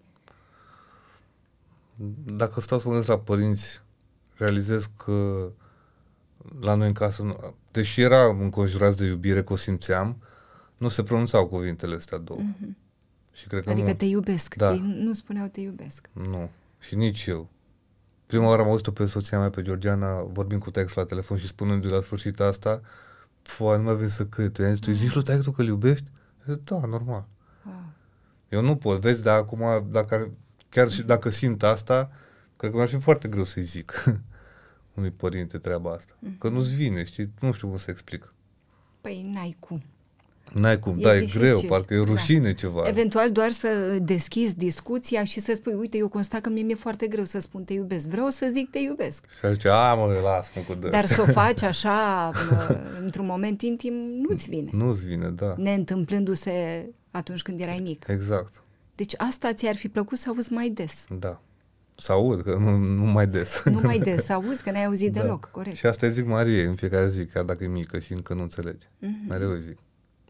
Dacă stau să mă gândesc la părinți, realizez că la noi în casă, deși era înconjurați de iubire, că o simțeam, nu se pronunțau cuvintele astea două. Mm-hmm. Și cred că adică nu, te iubesc, da. Ei nu spuneau te iubesc. Nu, și nici eu. Prima oară am auzit-o pe soția mea, pe Georgiana, vorbind cu text la telefon și spunându-i la sfârșit asta, foa, nu mai vin să cred. I-am zis, tu îi zici lui taică tu că îl iubești? Zic, da, normal. Wow. Eu nu pot, vezi, dar acum, dacă, chiar și dacă simt asta, cred că mi-ar fi foarte greu să-i zic unui părinte treaba asta. Mm-hmm. Că nu-ți vine, știi, nu știu cum să explic. Păi n-ai cum. N-ai cum, e da, dificil. E greu, parcă e rușine da. Ceva. Eventual doar să deschizi discuția și să spui, uite, eu constat că mie mi-e foarte greu să spun te iubesc. Vreau să zic te iubesc. Și zice, a, mă, las-mă cu dă. Dar să o faci așa, într-un moment intim, nu-ți vine. Nu-ți vine, da. Neîntâmplându-se atunci când erai mic. Exact. Deci asta ți-ar fi plăcut să auzi mai des. Da. Să aud, că nu, nu mai des. Nu mai des, să auzi, că n-ai auzit da. deloc, corect. Și asta îi zic Mariei în fiecare zi, chiar dacă e mică și încă nu înțelege. Mm-hmm. Mereu îi zic.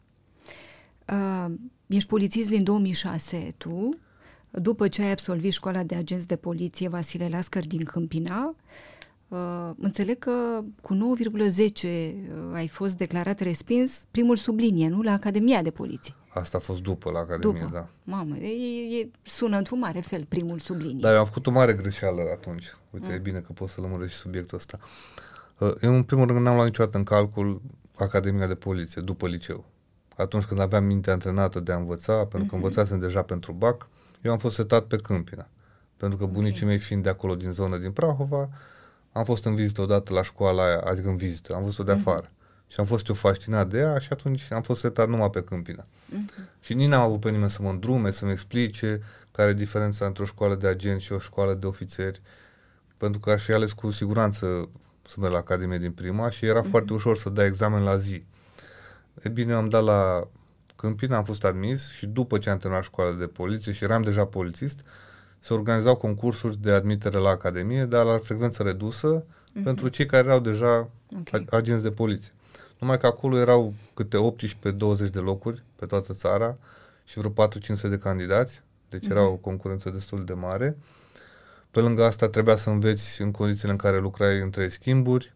Uh, ești polițist din două mii șase, tu, după ce ai absolvit școala de agenți de poliție Vasile Lascăr din Câmpina. Uh, înțeleg că cu nouă virgulă zece ai fost declarat respins, primul sublinie, nu? La Academia de Poliție. Asta a fost după la Academie, după. Da. Mamă, e, e, sună într-un mare fel primul sublinie. Da, eu am făcut o mare greșeală atunci. Uite, mm. e bine că pot să lămuresc și subiectul ăsta. Uh, eu, în primul rând, n-am luat niciodată în calcul Academia de Poliție, după liceu. Atunci când aveam mintea antrenată de a învăța, pentru că mm-hmm. învățasem deja pentru bac, eu am fost setat pe Câmpina. Pentru că bunicii okay. mei fiind de acolo, din zonă, din Prahova, am fost în vizită odată la școala aia, adică în vizită, am văzut-o de afară. Mm-hmm. Și am fost eu fascinat de ea și atunci am fost setat numai pe Câmpina. Mm-hmm. Și nici n-am avut pe nimeni să mă îndrume, să-mi explice care e diferența între o școală de agenți și o școală de ofițeri, pentru că aș fi ales cu siguranță să merg la Academie din prima și era mm-hmm. foarte ușor să dai examen la zi. E bine, eu am dat la Câmpina, am fost admis și după ce am terminat școala de poliție și eram deja polițist, se organizau concursuri de admitere la Academie, dar la frecvență redusă, mm-hmm. pentru cei care erau deja okay. agenți de poliție. Numai că acolo erau câte optsprezece douăzeci de locuri pe toată țara și vreo patru cinci sute de candidați, deci mm-hmm. era o concurență destul de mare. Pe lângă asta trebuia să înveți în condițiile în care lucrai în trei schimburi.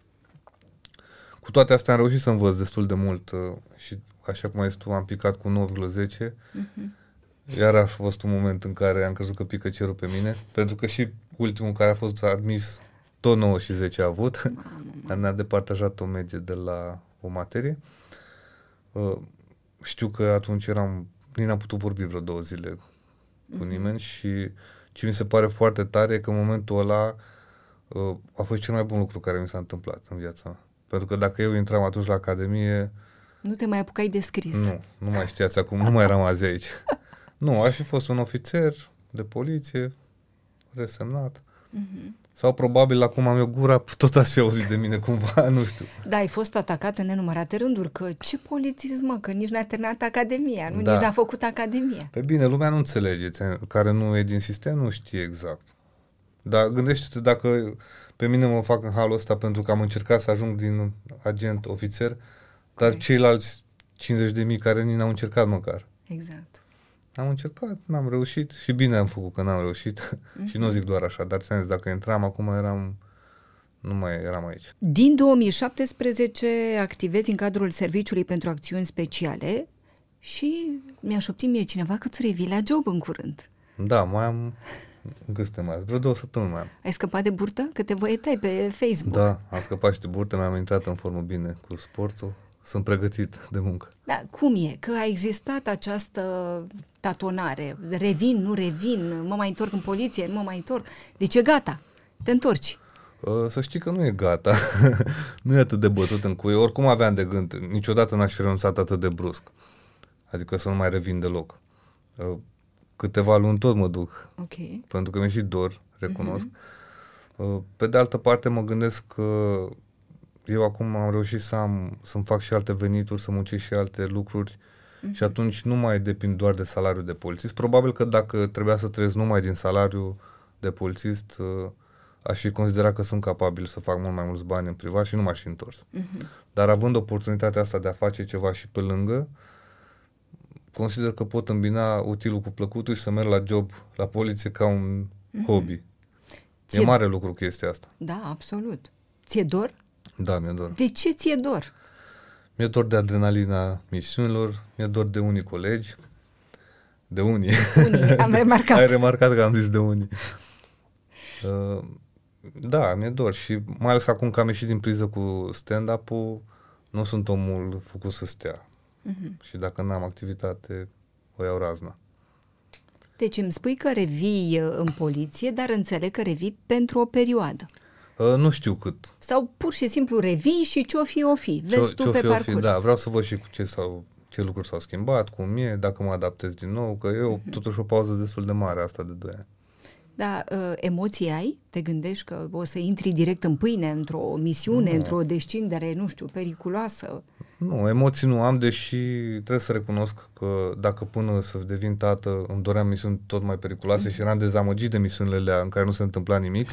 Cu toate astea am reușit să învăț destul de mult uh, și, așa cum ai zis tu, am picat cu nouă virgulă zece. Uh-huh. Iar a fost un moment în care am crezut că pică cerul pe mine, pentru că și ultimul care a fost admis tot nouă și zece a avut. Ne-a departajat o medie de la o materie. Uh, știu că atunci eram, nici n-am putut vorbi vreo două zile cu Mhm. nimeni și ce mi se pare foarte tare e că în momentul ăla uh, a fost cel mai bun lucru care mi s-a întâmplat în viața mea. Pentru că dacă eu intram atunci la Academie, Nu te mai apucai de scris. nu, nu mai știați acum, nu mai eram azi aici. Nu, aș fi fost un ofițer de poliție, resemnat. Mhm. Sau probabil acum am eu gura, tot aș fi auzit de mine cumva, nu știu. Da, ai fost atacat în nenumărate rânduri, că ce polițism, mă, că nici n-a terminat Academia, nu, Da. nici n-a făcut Academia. Pe bine, lumea nu înțelege, ți- care nu e din sistem, nu știe exact. Dar gândește-te dacă pe mine mă fac în halul ăsta pentru că am încercat să ajung din agent ofițer, dar Corect. ceilalți cincizeci de mii care nici n-au încercat măcar. Exact. Am încercat, n-am reușit și bine am făcut că n-am reușit. Mm-hmm. Și nu zic doar așa, dar ți-am zis, dacă intram acum eram, nu mai eram aici. Din două mii șaptesprezece activezi în cadrul Serviciului pentru Acțiuni Speciale și mi-a șoptit mie cineva că tu revii la job în curând. Da, mai am gâste mai azi, vreo două săptămâni mai am. Ai scăpat de burtă? Că te voietai pe Facebook. Da, am scăpat și de burtă, mi-am intrat în formă bine cu sportul, sunt pregătit de muncă. Da, cum e? Că a existat această tatonare. Revin, nu revin, mă mai întorc în poliție, nu mă mai întorc. Deci e gata, te întorci. Uh, Să știi că nu e gata, nu e atât de bătut în cuie, oricum aveam de gând, niciodată n-aș fi renunțat atât de brusc, adică să nu mai revin deloc. Uh, Câteva luni tot mă duc, Ok. pentru că mi-e și dor, recunosc. Uh, Pe de altă parte mă gândesc că eu acum am reușit să am, să-mi fac și alte venituri, să muncesc și alte lucruri și atunci nu mai depind doar de salariul de polițist. Probabil că dacă trebuia să trăiesc numai din salariul de polițist, uh, aș fi considerat că sunt capabil să fac mult mai mulți bani în privat și nu m-aș fi întors. Mhm. Dar având oportunitatea asta de a face ceva și pe lângă, consider că pot îmbina utilul cu plăcutul și să merg la job, la poliție ca un hobby. Ție- E mare lucru chestia asta. Da, absolut. Ție dor? Da, mi-e dor. De ce ție dor? Mi-e dor de adrenalina misiunilor, mi-e dor de unii colegi, de unii. Unii, am remarcat. Ai remarcat că am zis de unii. Uh, da, mi-e dor și mai ales acum că am ieșit din priză cu stand-up-ul, nu sunt omul făcut să stea. Mhm. Și dacă n-am activitate, o iau razna. Deci îmi spui că revii uh, în poliție, dar înțeleg că revii pentru o perioadă. Uh, nu știu cât. Sau pur și simplu revii și ce-o fi, o fi. Vezi Ce-o- tu ce-o pe fi, o fi. parcurs. Da, vreau să văd și cu ce, sau, ce lucruri s-au schimbat, cum e, dacă mă adaptez din nou, că eu totuși o pauză destul de mare asta de doi ani. Da, uh, emoții ai? Te gândești că o să intri direct în pâine, într-o misiune, Nu. într-o descindere, nu știu, periculoasă? Nu, emoții nu am, deși trebuie să recunosc că dacă până să devin tată îmi doream misiuni tot mai periculoase și eram dezamăgit de misiunile alea în care nu se întâmpla nimic,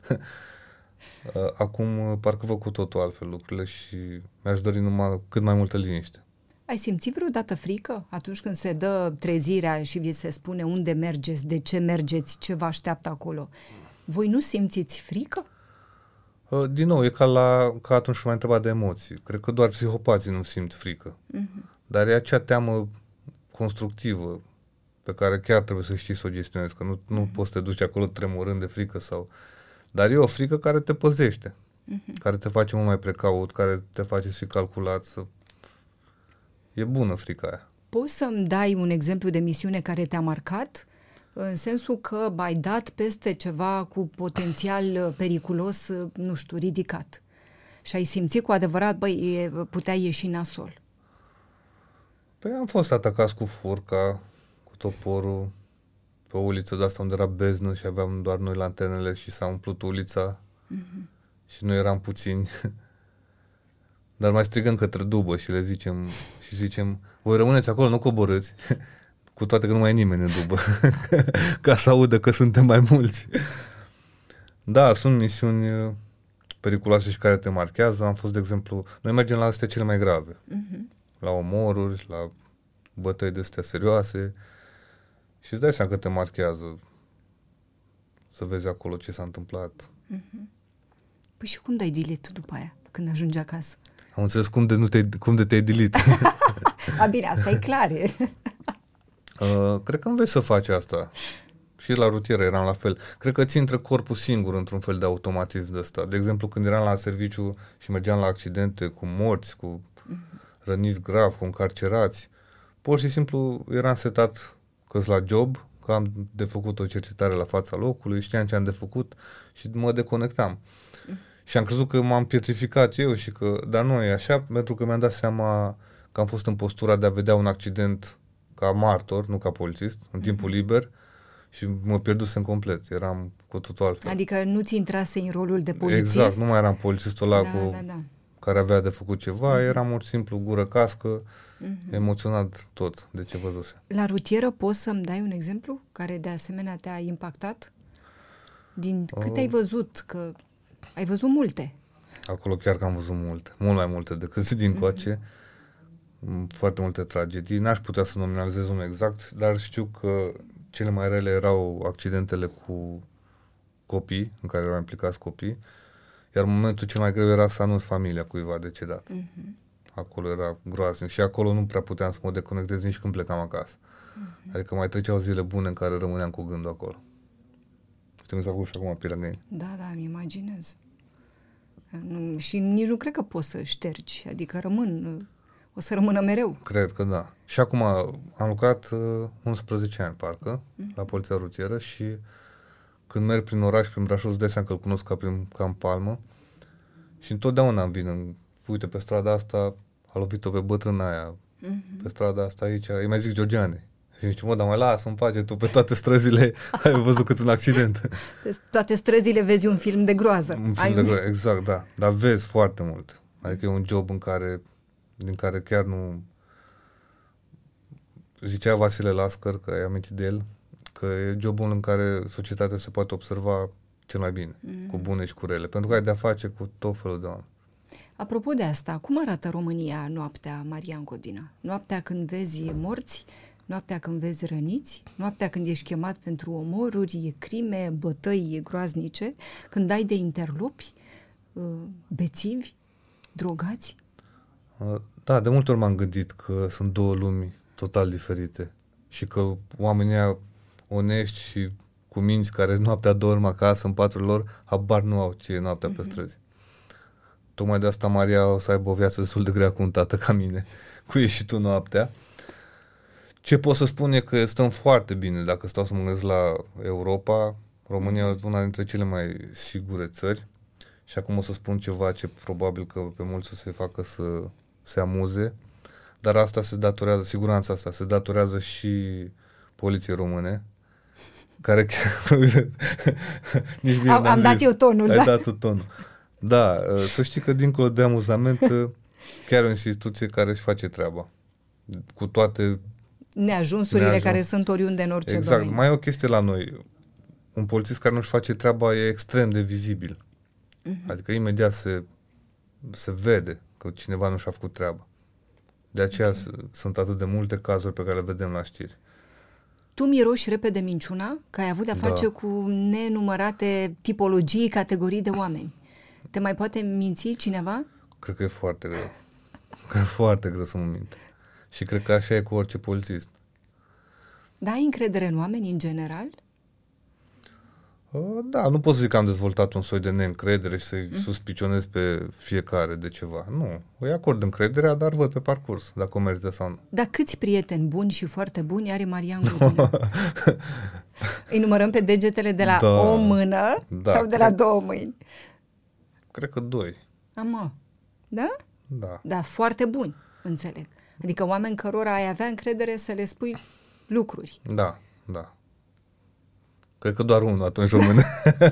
acum parcă văd cu totul altfel lucrurile și mi-aș dori numai cât mai multă liniște. Ai simțit vreodată frică atunci când se dă trezirea și vi se spune unde mergeți, de ce mergeți, ce vă așteaptă acolo? Voi nu simțiți frică? Uh, Din nou, e ca, la, ca atunci când m-ai întrebat de emoții. Cred că doar psihopații nu simt frică. Mhm. Dar e acea teamă constructivă pe care chiar trebuie să știi să o gestionezi, că nu, nu poți să te duci acolo tremurând de frică sau... Dar e o frică care te păzește, care te face mult mai precaut, care te face să fii calculat, să... E bună frica aia. Poți să-mi dai un exemplu de misiune care te-a marcat? În sensul că ai dat peste ceva cu potențial uh, periculos, uh, nu știu, ridicat. Și ai simțit cu adevărat, băi, e, putea ieși nasol. Păi am fost atacați cu furca, cu toporul, pe o uliță de asta unde era beznă și aveam doar noi lanternele și s-a umplut ulița și noi eram puțini. Dar mai strigăm către dubă și le zicem, și zicem, voi rămâneți acolo, nu coborâți, cu toate că nu mai e nimeni în dubă, ca să audă că suntem mai mulți. Da, sunt misiuni periculoase și care te marchează. Am fost, de exemplu, noi mergem la astea cele mai grave, la omoruri, la bătăi de astea serioase și îți dai seama că te marchează să vezi acolo ce s-a întâmplat. Păi și cum dai delete după aia, când ajungi acasă? Am înțeles cum de, nu te, cum de te-ai delete. A, bine, asta e clar. e. Uh, cred că înveți să faci asta. Și la rutieră eram la fel. Cred că ți intră corpul singur într-un fel de automatism de ăsta. De exemplu, când eram la serviciu și mergeam la accidente cu morți, cu răniți grav, cu încarcerați, pur și simplu eram setat că-s la job, că am de făcut o cercetare la fața locului, știam ce am de făcut și mă deconectam. Mm. Și am crezut că m-am pietrificat eu și că, dar nu e așa, pentru că mi-am dat seama că am fost în postura de a vedea un accident ca martor, nu ca polițist, în timpul mm-hmm. liber și mă pierdusem complet, eram cu totul altfel. Adică nu ți intrase în rolul de polițist? Exact, nu mai eram polițistul ăla da, cu, da, da. care avea de făcut ceva, mm-hmm. eram un simplu gură cască, mm-hmm. emoționat tot de ce văzuse. La rutieră poți să-mi dai un exemplu care de asemenea te-a impactat? Din cât uh, ai văzut? Că ai văzut multe. Acolo chiar că am văzut multe, mult mai multe decât din coace. Mm-hmm. Foarte multe tragedii. N-aș putea să nominalizez unul exact, dar știu că cele mai rele erau accidentele cu copii, în care erau implicați copii, iar momentul cel mai greu era să anunț familia cuiva decedat. Mm-hmm. Acolo era groaznic și acolo nu prea puteam să mă deconectez nici când plecam acasă. Mm-hmm. Adică mai treceau zile bune în care rămâneam cu gândul acolo. Știu, mi s-a făcut și acum pielea găinii. Da, da, îmi imaginez. Nu, și nici nu cred că poți să ștergi, adică rămân... O să rămână mereu. Cred că da. Și acum am lucrat uh, unsprezece ani, parcă, mm. la poliția rutieră și când merg prin oraș, prin Brașov, îți dai seama că îl cunosc ca, prin, ca în palmă și întotdeauna îmi vin în, uite, pe strada asta a lovit-o pe bătrâna aia, mm-hmm. pe strada asta aici, îi mai zic Georgiane. Și zice, mă, dar mai lasă-mi pace, tu pe toate străzile ai văzut cât un accident. Pe toate străzile vezi un film de groază. Un film ai de groază, exact, da. Dar vezi foarte mult. Adică e un job în care din care chiar nu... Zicea Vasile Lascăr, că ai amintit de el, că e jobul în care societatea se poate observa cel mai bine, mm. cu bune și cu rele, pentru că ai de-a face cu tot felul de oameni. Apropo de asta, cum arată România noaptea, Marian Godina? Noaptea când vezi morți, noaptea când vezi răniți, noaptea când ești chemat pentru omoruri, crime, bătăi groaznice, când ai de interlopi, bețivi, drogați? Da, de multe ori m-am gândit că sunt două lumi total diferite și că oamenii ăia onești și cu minți care noaptea dorm acasă în patrul lor, habar nu au ce e noaptea mm-hmm. pe străzi. Tocmai de asta Maria o să aibă o viață destul de grea cu un tată ca mine, cu ieșitul noaptea. Ce pot să spun e că stăm foarte bine, dacă stau să mă gândesc la Europa, România e una dintre cele mai sigure țări și acum o să spun ceva ce probabil că pe mulți o să se facă să se amuze, dar asta se datorează, siguranța asta se datorează și poliției române, care chiar... Nici bine am, am dat zis. eu tonul, Ai da? dat tonul. Da, să știi că dincolo de amuzament, chiar o instituție care își face treaba. Cu toate neajunsurile neajuns. care sunt oriunde în orice exact. domeniu. Mai e o chestie la noi. Un polițist care nu-și face treaba e extrem de vizibil. Uh-huh. Adică imediat se, se vede că cineva nu și-a făcut treaba. De aceea okay. sunt atât de multe cazuri pe care le vedem la știri. Tu miroși repede minciuna, că ai avut de-a face da. cu nenumărate tipologii, categorii de oameni. Te mai poate minți cineva? Cred că e foarte greu. Că e foarte greu să mă mint. Și cred că așa e cu orice polițist. Da, ai încredere în oameni în general? Da, nu pot să zic că am dezvoltat un soi de neîncredere și să-i mm. suspicionez pe fiecare de ceva. Nu, îi acord încrederea, dar văd pe parcurs dacă o merită sau nu. Dar câți prieteni buni și foarte buni are Marian Godina? Îi numărăm pe degetele de la da, o mână da, sau de la două mâini? Cred că doi. Amă, da? Da. Da, foarte buni, înțeleg. Adică oameni cărora ai avea încredere să le spui lucruri. Da, da. Cred că doar unul atunci rămâne.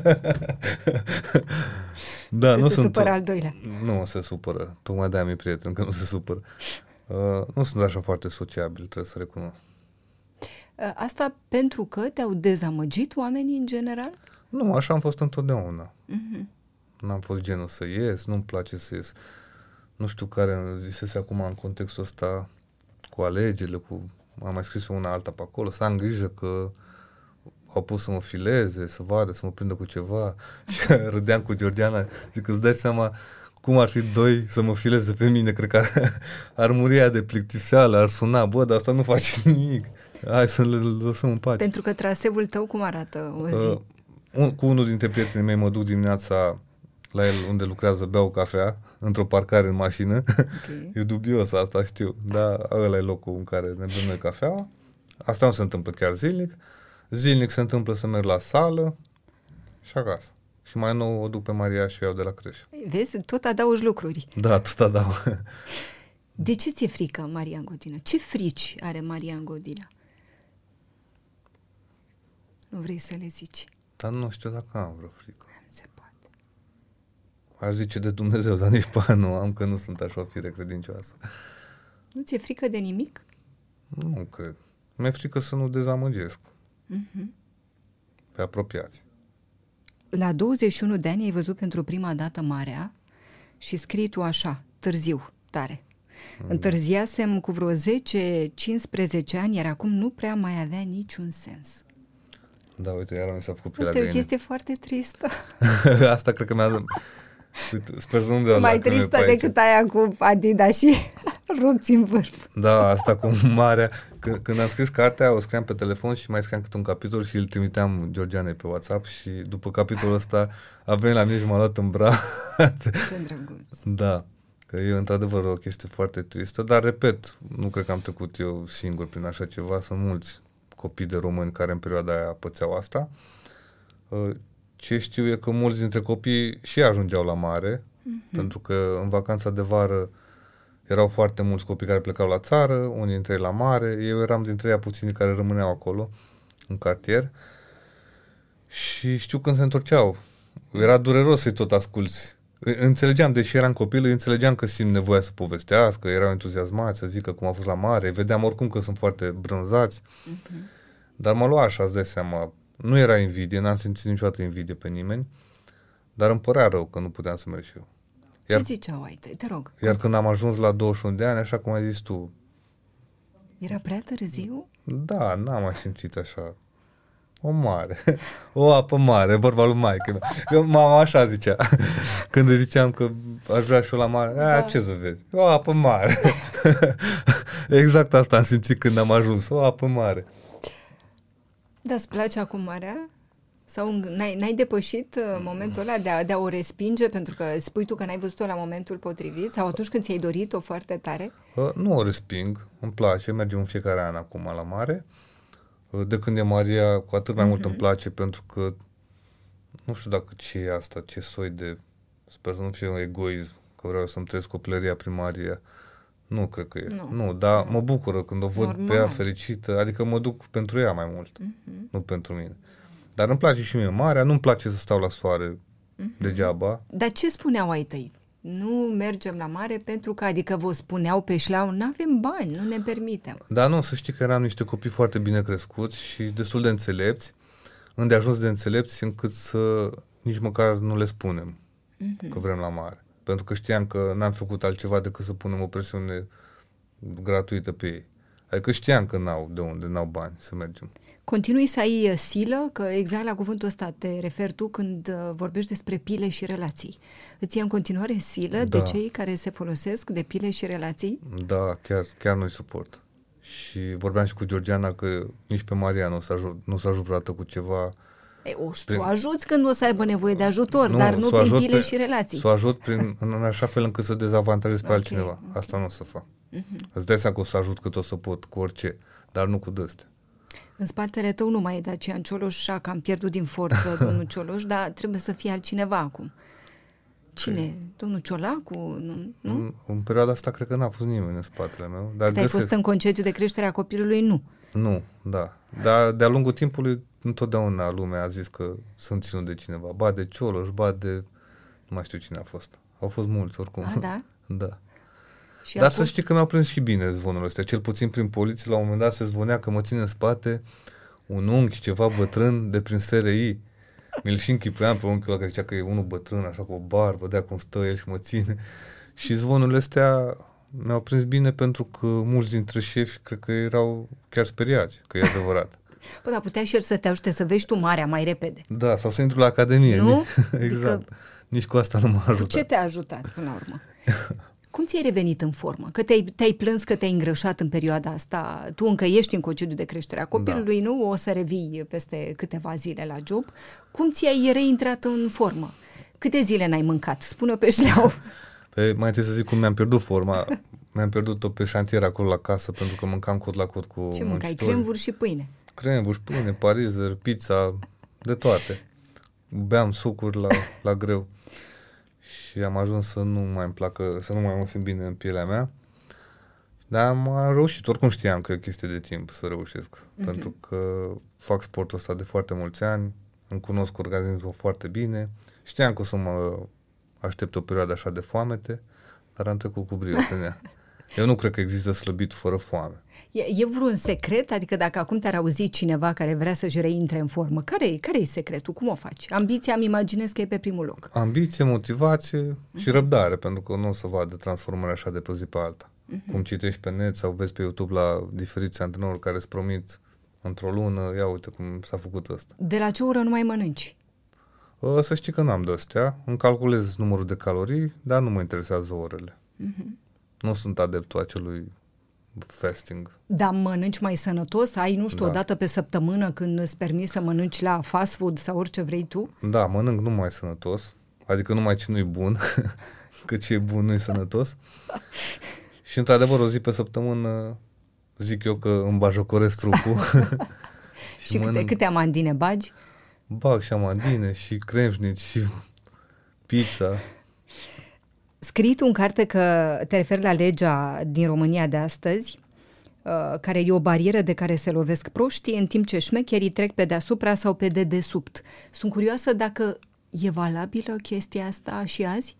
Da, că nu se sunt supără al doilea. Nu se supără. Tocmai de-aia mi-e prieten, că nu se supără. Uh, nu sunt așa foarte sociabil, trebuie să recunosc. Uh, asta pentru că te-au dezamăgit oamenii în general? Nu, așa am fost întotdeauna. Uh-huh. N-am fost genul să ies, nu-mi place să ies. Nu știu care zisese acum în contextul ăsta cu alegerile, cu... am mai scris una alta pe acolo, să am grijă că au pus să mă fileze, să vadă, să mă prindă cu ceva. Și râdeam cu Georgiana, zic că îți dai seama cum ar fi doi să mă fileze pe mine, cred că ar, ar muri de plictiseală, ar suna, bă, dar asta nu face nimic. Hai să le lăsăm în pace. Pentru că traseul tău cum arată o zi? Uh, un, cu unul dintre prietenii mei mă duc dimineața la el unde lucrează, beau cafea, într-o parcare în mașină. Okay. E dubios asta, știu, dar ăla e locul în care ne bem noi cafeaua. Asta nu se întâmplă chiar zilnic. Zilnic se întâmplă să merg la sală și acasă. Și mai nou o duc pe Maria și o iau de la creșă. Vezi, tot adaugi lucruri. Da, tot adaug. De ce ți-e frică, Marian Godina? Ce frici are Marian Godina? Nu vrei să le zici? Dar nu știu dacă am vreo frică. Nu se poate. Aș zice de Dumnezeu, dar nici pe nu am, că nu sunt așa o fire credincioasă. Nu ți-e frică de nimic? Nu cred. Mi-e frică să nu dezamăgesc Uh-huh. pe apropiați. La douăzeci și unu de ani ai văzut pentru prima dată marea și scrii tu așa, târziu, tare. Mm. Întârziasem cu vreo zece cincisprezece ani, iar acum nu prea mai avea niciun sens. Da, uite, iar mi s-a făcut pielea Asta e o găinii. chestie foarte tristă. Asta cred că mi-a... Uite, sper să nu dea Mai lacrime tristă pe aici. decât aia cu Adidas și rupți în vârf. Da, asta cu marea. Când, când am scris cartea, o scriam pe telefon și mai scriam câte un capitol și îl trimiteam Georgianei pe WhatsApp și după capitolul ăsta a venit la mine și m-a luat în braț. Ce drăguț. Da, că e într-adevăr o chestie foarte tristă, dar repet, nu cred că am trecut eu singur prin așa ceva, sunt mulți copii de români care în perioada aia pățeau asta. Ce știu e că mulți dintre copii și ajungeau la mare, mm-hmm. pentru că în vacanța de vară erau foarte mulți copii care plecau la țară, unii dintre ei la mare, eu eram dintre ei puțini care rămâneau acolo, în cartier, și știu când se întorceau. Era dureros să-i tot asculți. Înțelegeam, deși eram copil, înțelegeam că simt nevoia să povestească, erau entuziasmați să zică cum a fost la mare, vedeam oricum că sunt foarte brânzați, uh-huh. dar mă lua așa, îți dai seama, nu era invidie, n-am simțit niciodată invidie pe nimeni, dar îmi părea rău că nu puteam să merg și eu. Iar, ce ziceau ai tăi? Te rog. Iar când am ajuns la douăzeci și unu de ani, așa cum ai zis tu... Era prea târziu? Da, n-am mai simțit așa... O mare, o apă mare, vorba lui maică. Că mama așa zicea. Când îi ziceam că aș vrea și eu la mare, da. Ce să vezi? O apă mare. Exact asta am simțit când am ajuns, o apă mare. Da, îți place acum marea? Sau n-ai, n-ai depășit momentul ăla de a, de a o respinge pentru că spui tu că n-ai văzut-o la momentul potrivit? Sau atunci când ți-ai dorit-o foarte tare? Uh, nu o resping, îmi place, mergem în fiecare an acum la mare. De când e Maria, cu atât mai uh-huh. mult îmi place, pentru că nu știu dacă ce e asta, ce soi de, sper să nu fie un egoism, că vreau să-mi trăiesc copilăria prin Maria. Nu cred că e. Nu, nu dar mă bucură când o văd Normal. pe ea fericită, adică mă duc pentru ea mai mult, uh-huh. nu pentru mine. Dar îmi place și mie Maria, nu-mi place să stau la soare uh-huh. degeaba. Dar ce spuneau ai tăi? Nu mergem la mare pentru că, adică vă spuneau pe șleau, n-avem bani, nu ne permitem. Dar nu, să știi că eram niște copii foarte bine crescuți și destul de înțelepți, îndeajuns de înțelepți încât să nici măcar nu le spunem uh-huh. că vrem la mare. Pentru că știam că n-am făcut altceva decât să punem o presiune gratuită pe ei. Adică știam că n-au de unde, n-au bani să mergem. Continui să ai silă, că exact la cuvântul ăsta te referi tu când vorbești despre pile și relații. Îți ia în continuare silă da. de cei care se folosesc de pile și relații? Da, chiar, chiar nu-i suport. Și vorbeam și cu Georgiana că nici pe Maria nu o să ajut, nu o să ajut vreodată cu ceva. E, o să prin... o ajuți când o să aibă nevoie de ajutor, nu, dar nu prin pile pe, și relații. Să o ajut prin, în așa fel încât să dezavantajez pe okay, altcineva. Okay. Asta nu o să fac. Uh-huh. Îți dai seama că o să ajut cât o să pot, cu orice, dar nu cu dăstea. În spatele tău nu mai e Dacian Cioloș, că am pierdut din forță domnul Cioloș, dar trebuie să fie altcineva acum. Cine? Okay. Domnul Ciolacu? Nu? nu? În, în perioada asta cred că n-a fost nimeni în spatele meu. Dar ai fost în concediu de creștere a copilului? Nu. Nu, da. Dar de-a lungul timpului întotdeauna lumea a zis că sunt ținut de cineva. Ba de Cioloș, ba de... Nu mai știu cine a fost. Au fost mulți oricum. A, da? Da. Și Dar acum... să știi că mi-au prins și bine zvonurile astea. Cel puțin prin poliție, la un moment dat se zvonea că mă ține în spate un unchi, ceva bătrân de prin S R I. Mi-l și închipuiam pe unchiul ăla, că zicea că e unul bătrân, așa cu o barbă, de cum stă el și mă ține. Și zvonurile astea mi-au prins bine pentru că mulți dintre șefi cred că erau chiar speriați, că e adevărat. Păi, dar putea și el să te ajute să vezi tu marea mai repede. Da, sau să intru la academie. Nu? Exact. Adică... Nici cu asta nu m-a ajutat. Ce te-a ajutat până la urmă? Cum ți-ai revenit în formă? Că te-ai, te-ai plâns că te-ai îngrășat în perioada asta, tu încă ești în concediu de creștere a copilului, da. Nu? O să revii peste câteva zile la job. Cum ți-ai reintrat în formă? Câte zile n-ai mâncat? Spune-o pe șleau. Pe, mai întâi să zic cum mi-am pierdut forma. Mi-am pierdut-o pe șantier acolo la casă pentru că mâncam cot la cot cu Ce mâncai? Cremvuri și pâine? Cremvuri, pâine, parizer, pizza, de toate. Beam sucuri la, la greu. Și am ajuns să nu mai îmi placă, să nu mai mă simt bine în pielea mea. Dar am, am reușit. Oricum știam că e o chestie de timp să reușesc. Uh-huh. Pentru că fac sportul ăsta de foarte mulți ani, îmi cunosc organismul foarte bine. Știam că o să mă aștept o perioadă așa de foamete, dar am trecut cu brio prin ea. Eu nu cred că există slăbit fără foame. E, e vreun secret? Adică dacă acum te-ar auzi cineva care vrea să-și reintre în formă, care, care e secretul? Cum o faci? Ambiția, îmi imaginez că e pe primul loc. Ambiție, motivație uh-huh. și răbdare, pentru că nu o să vadă transformarea așa de pe o zi pe alta. Uh-huh. Cum citești pe net sau vezi pe YouTube la diferiți antrenori care îți promit într-o lună, ia uite cum s-a făcut ăsta. De la ce oră nu mai mănânci? Să știi că n-am de-astea, îmi calculez numărul de calorii, dar nu mă interesează orele. Uh-huh. Nu sunt adeptul acelui fasting. Dar mănânci mai sănătos? Ai, nu știu, da. o dată pe săptămână când îți permiți să mănânci la fast food sau orice vrei tu? Da, mănânc nu mai sănătos, adică numai ce nu-i bun, că ce e bun nu-i sănătos. Și într-adevăr o zi pe săptămână zic eu că îmi bajocoresc trupul. și și câte, câte amandine bagi? Bag și amandine și cremșnici și pizza. Scrii tu în carte că te referi la legea din România de astăzi, uh, care e o barieră de care se lovesc proștii, în timp ce șmecherii trec pe deasupra sau pe dedesubt. Sunt curioasă dacă e valabilă chestia asta și azi?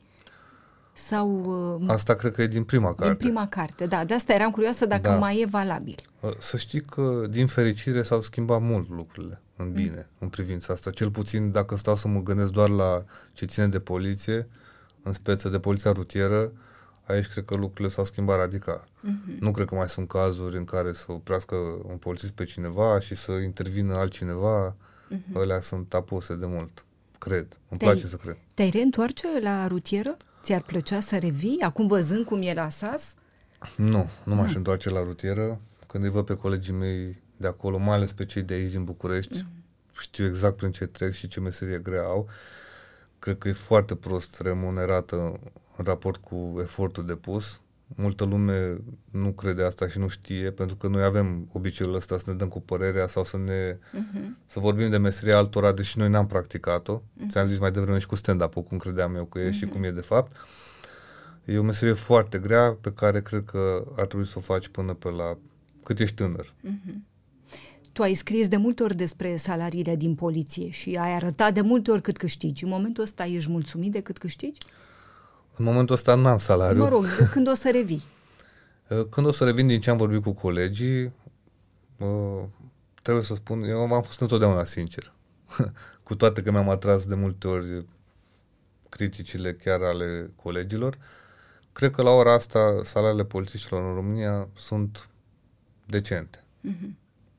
Sau, uh, asta cred că e din prima carte. Din prima carte, da. De asta eram curioasă dacă da. mai e valabil. Să știi că, din fericire, s-au schimbat mult lucrurile în bine, mm. în privința asta. Cel puțin dacă stau să mă gândesc doar la ce ține de poliție, în speță de poliția rutieră, aici cred că lucrurile s-au schimbat radical. Uh-huh. Nu cred că mai sunt cazuri în care să oprească un polițist pe cineva și să intervină altcineva. Uh-huh. Alea sunt apuse de mult. Cred. Îmi te-ai, place să cred. Te-ai reîntoarce la rutieră? Ți-ar plăcea să revii? Acum văzând cum e la S A S? Nu, nu m-aș întoarce la rutieră. Când îi văd pe colegii mei de acolo, mai ales pe cei de aici din București, uh-huh. știu exact prin ce trec și ce meserie grea au. Cred că e foarte prost remunerată în raport cu efortul depus. Multă lume nu crede asta și nu știe, pentru că noi avem obiceiul ăsta să ne dăm cu părerea sau să ne uh-huh. să vorbim de meseria altora, deși noi n-am practicat-o. Uh-huh. Ți-am zis mai devreme și cu stand-up-ul, cum credeam eu că e uh-huh. și cum e de fapt. E o meserie foarte grea pe care cred că ar trebui să o faci până pe la cât ești tânăr. Uh-huh. Tu ai scris de multe ori despre salariile din poliție și ai arătat de multe ori cât câștigi. În momentul ăsta ești mulțumit de cât câștigi? În momentul ăsta n-am salariu. Mă rog, când o să revii? Când o să revin din ce am vorbit cu colegii, trebuie să spun, eu am fost întotdeauna sincer. Cu toate că mi-am atras de multe ori criticile chiar ale colegilor, cred că la ora asta salariile polițiștilor în România sunt decente. Uh-huh.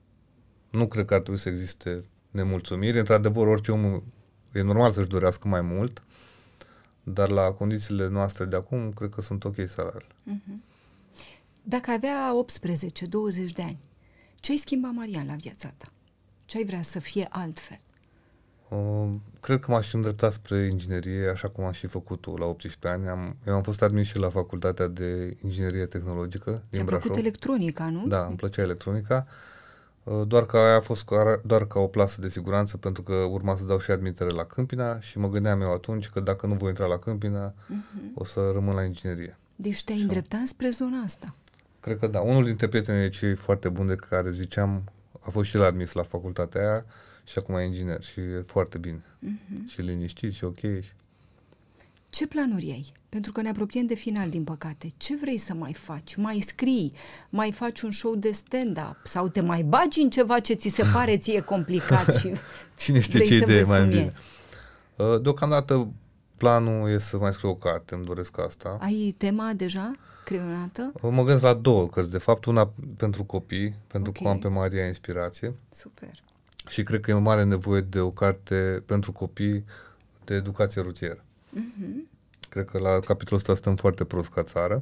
Nu cred că ar trebui să existe nemulțumiri. Într-adevăr, orice om e normal să-și dorească mai mult, dar la condițiile noastre de acum, cred că sunt ok salariile. Uh-huh. Dacă avea optsprezece douăzeci de ani, ce ai schimba, Marian, la viața ta? Ce ai vrea să fie altfel? Uh, cred că m-aș îndrepta spre inginerie, așa cum am și făcut-o la optsprezece ani. Am, eu am fost admis și la Facultatea de Inginerie Tehnologică din Ți-a Brașov. plăcut electronica, nu? Da, îmi plăcea electronica. Doar că aia a fost doar ca o plasă de siguranță, pentru că urma să dau și admitere la Câmpina și mă gândeam eu atunci că dacă nu voi intra la Câmpina, uh-huh. o să rămân la inginerie. Deci te-ai îndreptat spre zona asta. Cred că da. Unul dintre prietenii cei foarte buni de care ziceam a fost și el admis la facultatea aia și acum e inginer și e foarte bine. Uh-huh. Și liniștit și ok. Ce planuri ai? Pentru că ne apropiem de final, din păcate. Ce vrei să mai faci? Mai scrii? Mai faci un show de stand-up? Sau te mai bagi în ceva ce ți se pare ție complicat? Și cine știe ce idee mai bine? Deocamdată planul e să mai scriu o carte, îmi doresc asta. Ai tema deja creionată? Mă gândesc la două cărți, de fapt, una pentru copii, pentru okay. că am pe Maria Inspirație. Super. Și cred că e o mare nevoie de o carte pentru copii de educație rutieră. Uh-huh. Cred că la capitolul ăsta stăm foarte prost ca țară.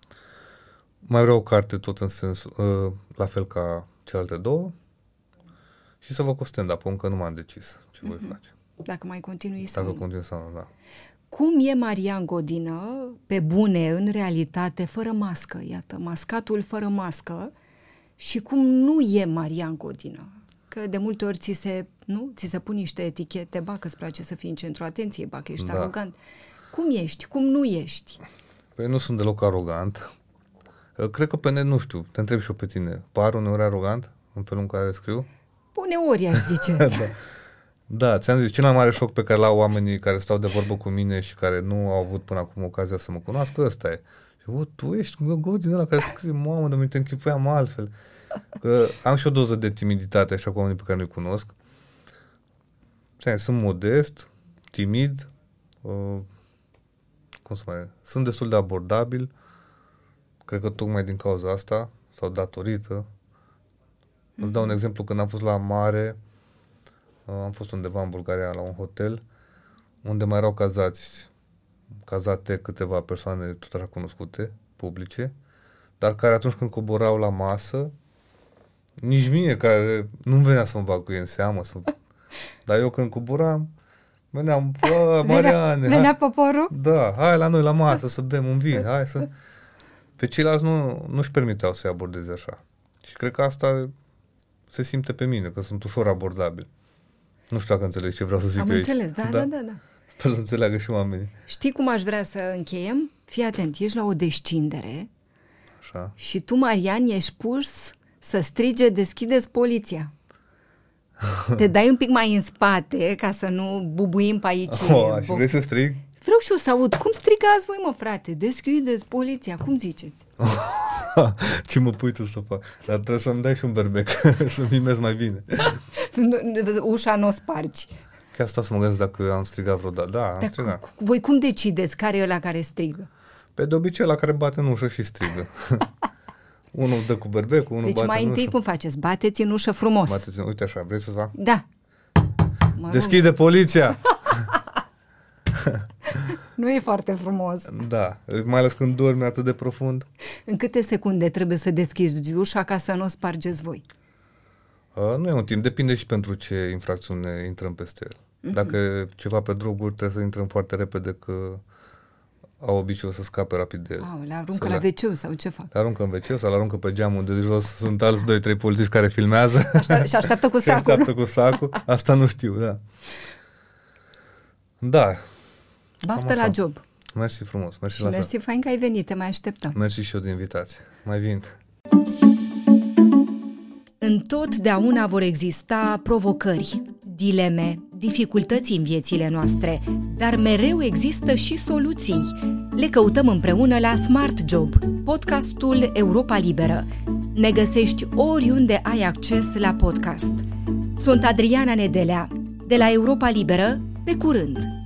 Mai vreau o carte tot în sens, uh, la fel ca celelalte două și să fac o stand-up, încă nu m-am decis ce uh-huh. voi face. Dacă mai continui sau Dacă nu. continui sau nu, da. Cum e Marian Godină, pe bune, în realitate, fără mască? Iată, mascatul fără mască. Și cum nu e Marian Godină? Că de multe ori ți se, nu? Ți se pun niște etichete, ba că îți place să fii în centrul atenției, ba că ești Da. arogant. Cum ești? Cum nu ești? Păi nu sunt deloc arogant. Cred că pe net, nu știu, te întreb și eu pe tine. Par uneori arogant în felul în care scriu? Uneori, aș zice. da. Da, ți-am zis, cel mai mare șoc pe care l-au oamenii care stau de vorbă cu mine și care nu au avut până acum ocazia să mă cunoască, ăsta e. Și bă, tu ești Godin ăla care scrie, mamă, dar mi te închipuiam altfel. Că am și o doză de timiditate așa cu oamenii pe care nu-i cunosc. Ți-am zis, sunt modest, timid, uh, cum să mai... Sunt destul de abordabil. Cred că tocmai din cauza asta, sau datorită. Mm-hmm. Îți dau un exemplu, când am fost la mare, am fost undeva în Bulgaria la un hotel, unde mai erau cazați, cazate câteva persoane tot așa cunoscute, publice, dar care atunci când coborau la masă, nici mie, care nu-mi venea să mă bag cu ei în seamă, să... dar eu când coboram, veneam, bă, Mariane, venea, venea poporul? Da, hai la noi la masă să bem un vin, hai să... Pe ceilalți nu, nu-și permiteau să-i abordeze așa. Și cred că asta se simte pe mine, că sunt ușor abordabil. Nu știu dacă înțelegi ce vreau să zic Am eu înțeles, aici. da, da, da, da. Sper să înțeleagă și oamenii. Știi cum aș vrea să încheiem? Fii atent, ești la o descindere Așa. și tu, Marian, ești pus să strige, deschideți poliția. Te dai un pic mai în spate ca să nu bubuim pe aici. Oh, și vrei să strig? Vreau și eu să aud. Cum strigați voi, mă, frate? Deschideți poliția. Cum ziceți? Ce mă pui tu să fac? Dar trebuie să-mi dai și un berbec, să mimez mai bine. Ușa nu o spargi. Chiar stau să mă gândesc dacă am strigat vreodată. Da, am Dar strigat. cu, voi cum decideți care e ăla care strigă? Pe de obicei la care bate în ușă și strigă. Unul dă cu berbecul, unul Deci bate mai în întâi ușă. cum faceți? Bateți în ușă frumos. Bateți în... Uite așa, vrei să-ți fac? Da. Mă rog, Deschide poliția! nu e foarte frumos. Da, mai ales când dormi atât de profund. În câte secunde trebuie să deschizi ușa ca să nu o spargeți voi? Uh, nu e un timp, depinde și pentru ce infracțiune intrăm peste el. Uh-huh. Dacă e ceva pe droguri, trebuie să intrăm foarte repede, că au obiceiul să scape rapid de el. Au, le aruncă Să la le... ve ce sau ce fac? Le aruncă în ve ce sau le aruncă pe geamul de jos, sunt alți doi, trei polițiști care filmează. Aștept, și așteaptă cu Și sacul. așteaptă cu sacul. Asta nu știu, da. Da. Baftă la job. Mersi frumos. Mersi, Și la mersi fain că ai venit, te mai așteptăm. Mersi și eu de invitație. Mai vin. Întotdeauna vor exista provocări, dileme, dificultăți în viețile noastre, dar mereu există și soluții. Le căutăm împreună la Smart Job, podcastul Europa Liberă. Ne găsești oriunde ai acces la podcast. Sunt Adriana Nedelea, de la Europa Liberă, pe curând!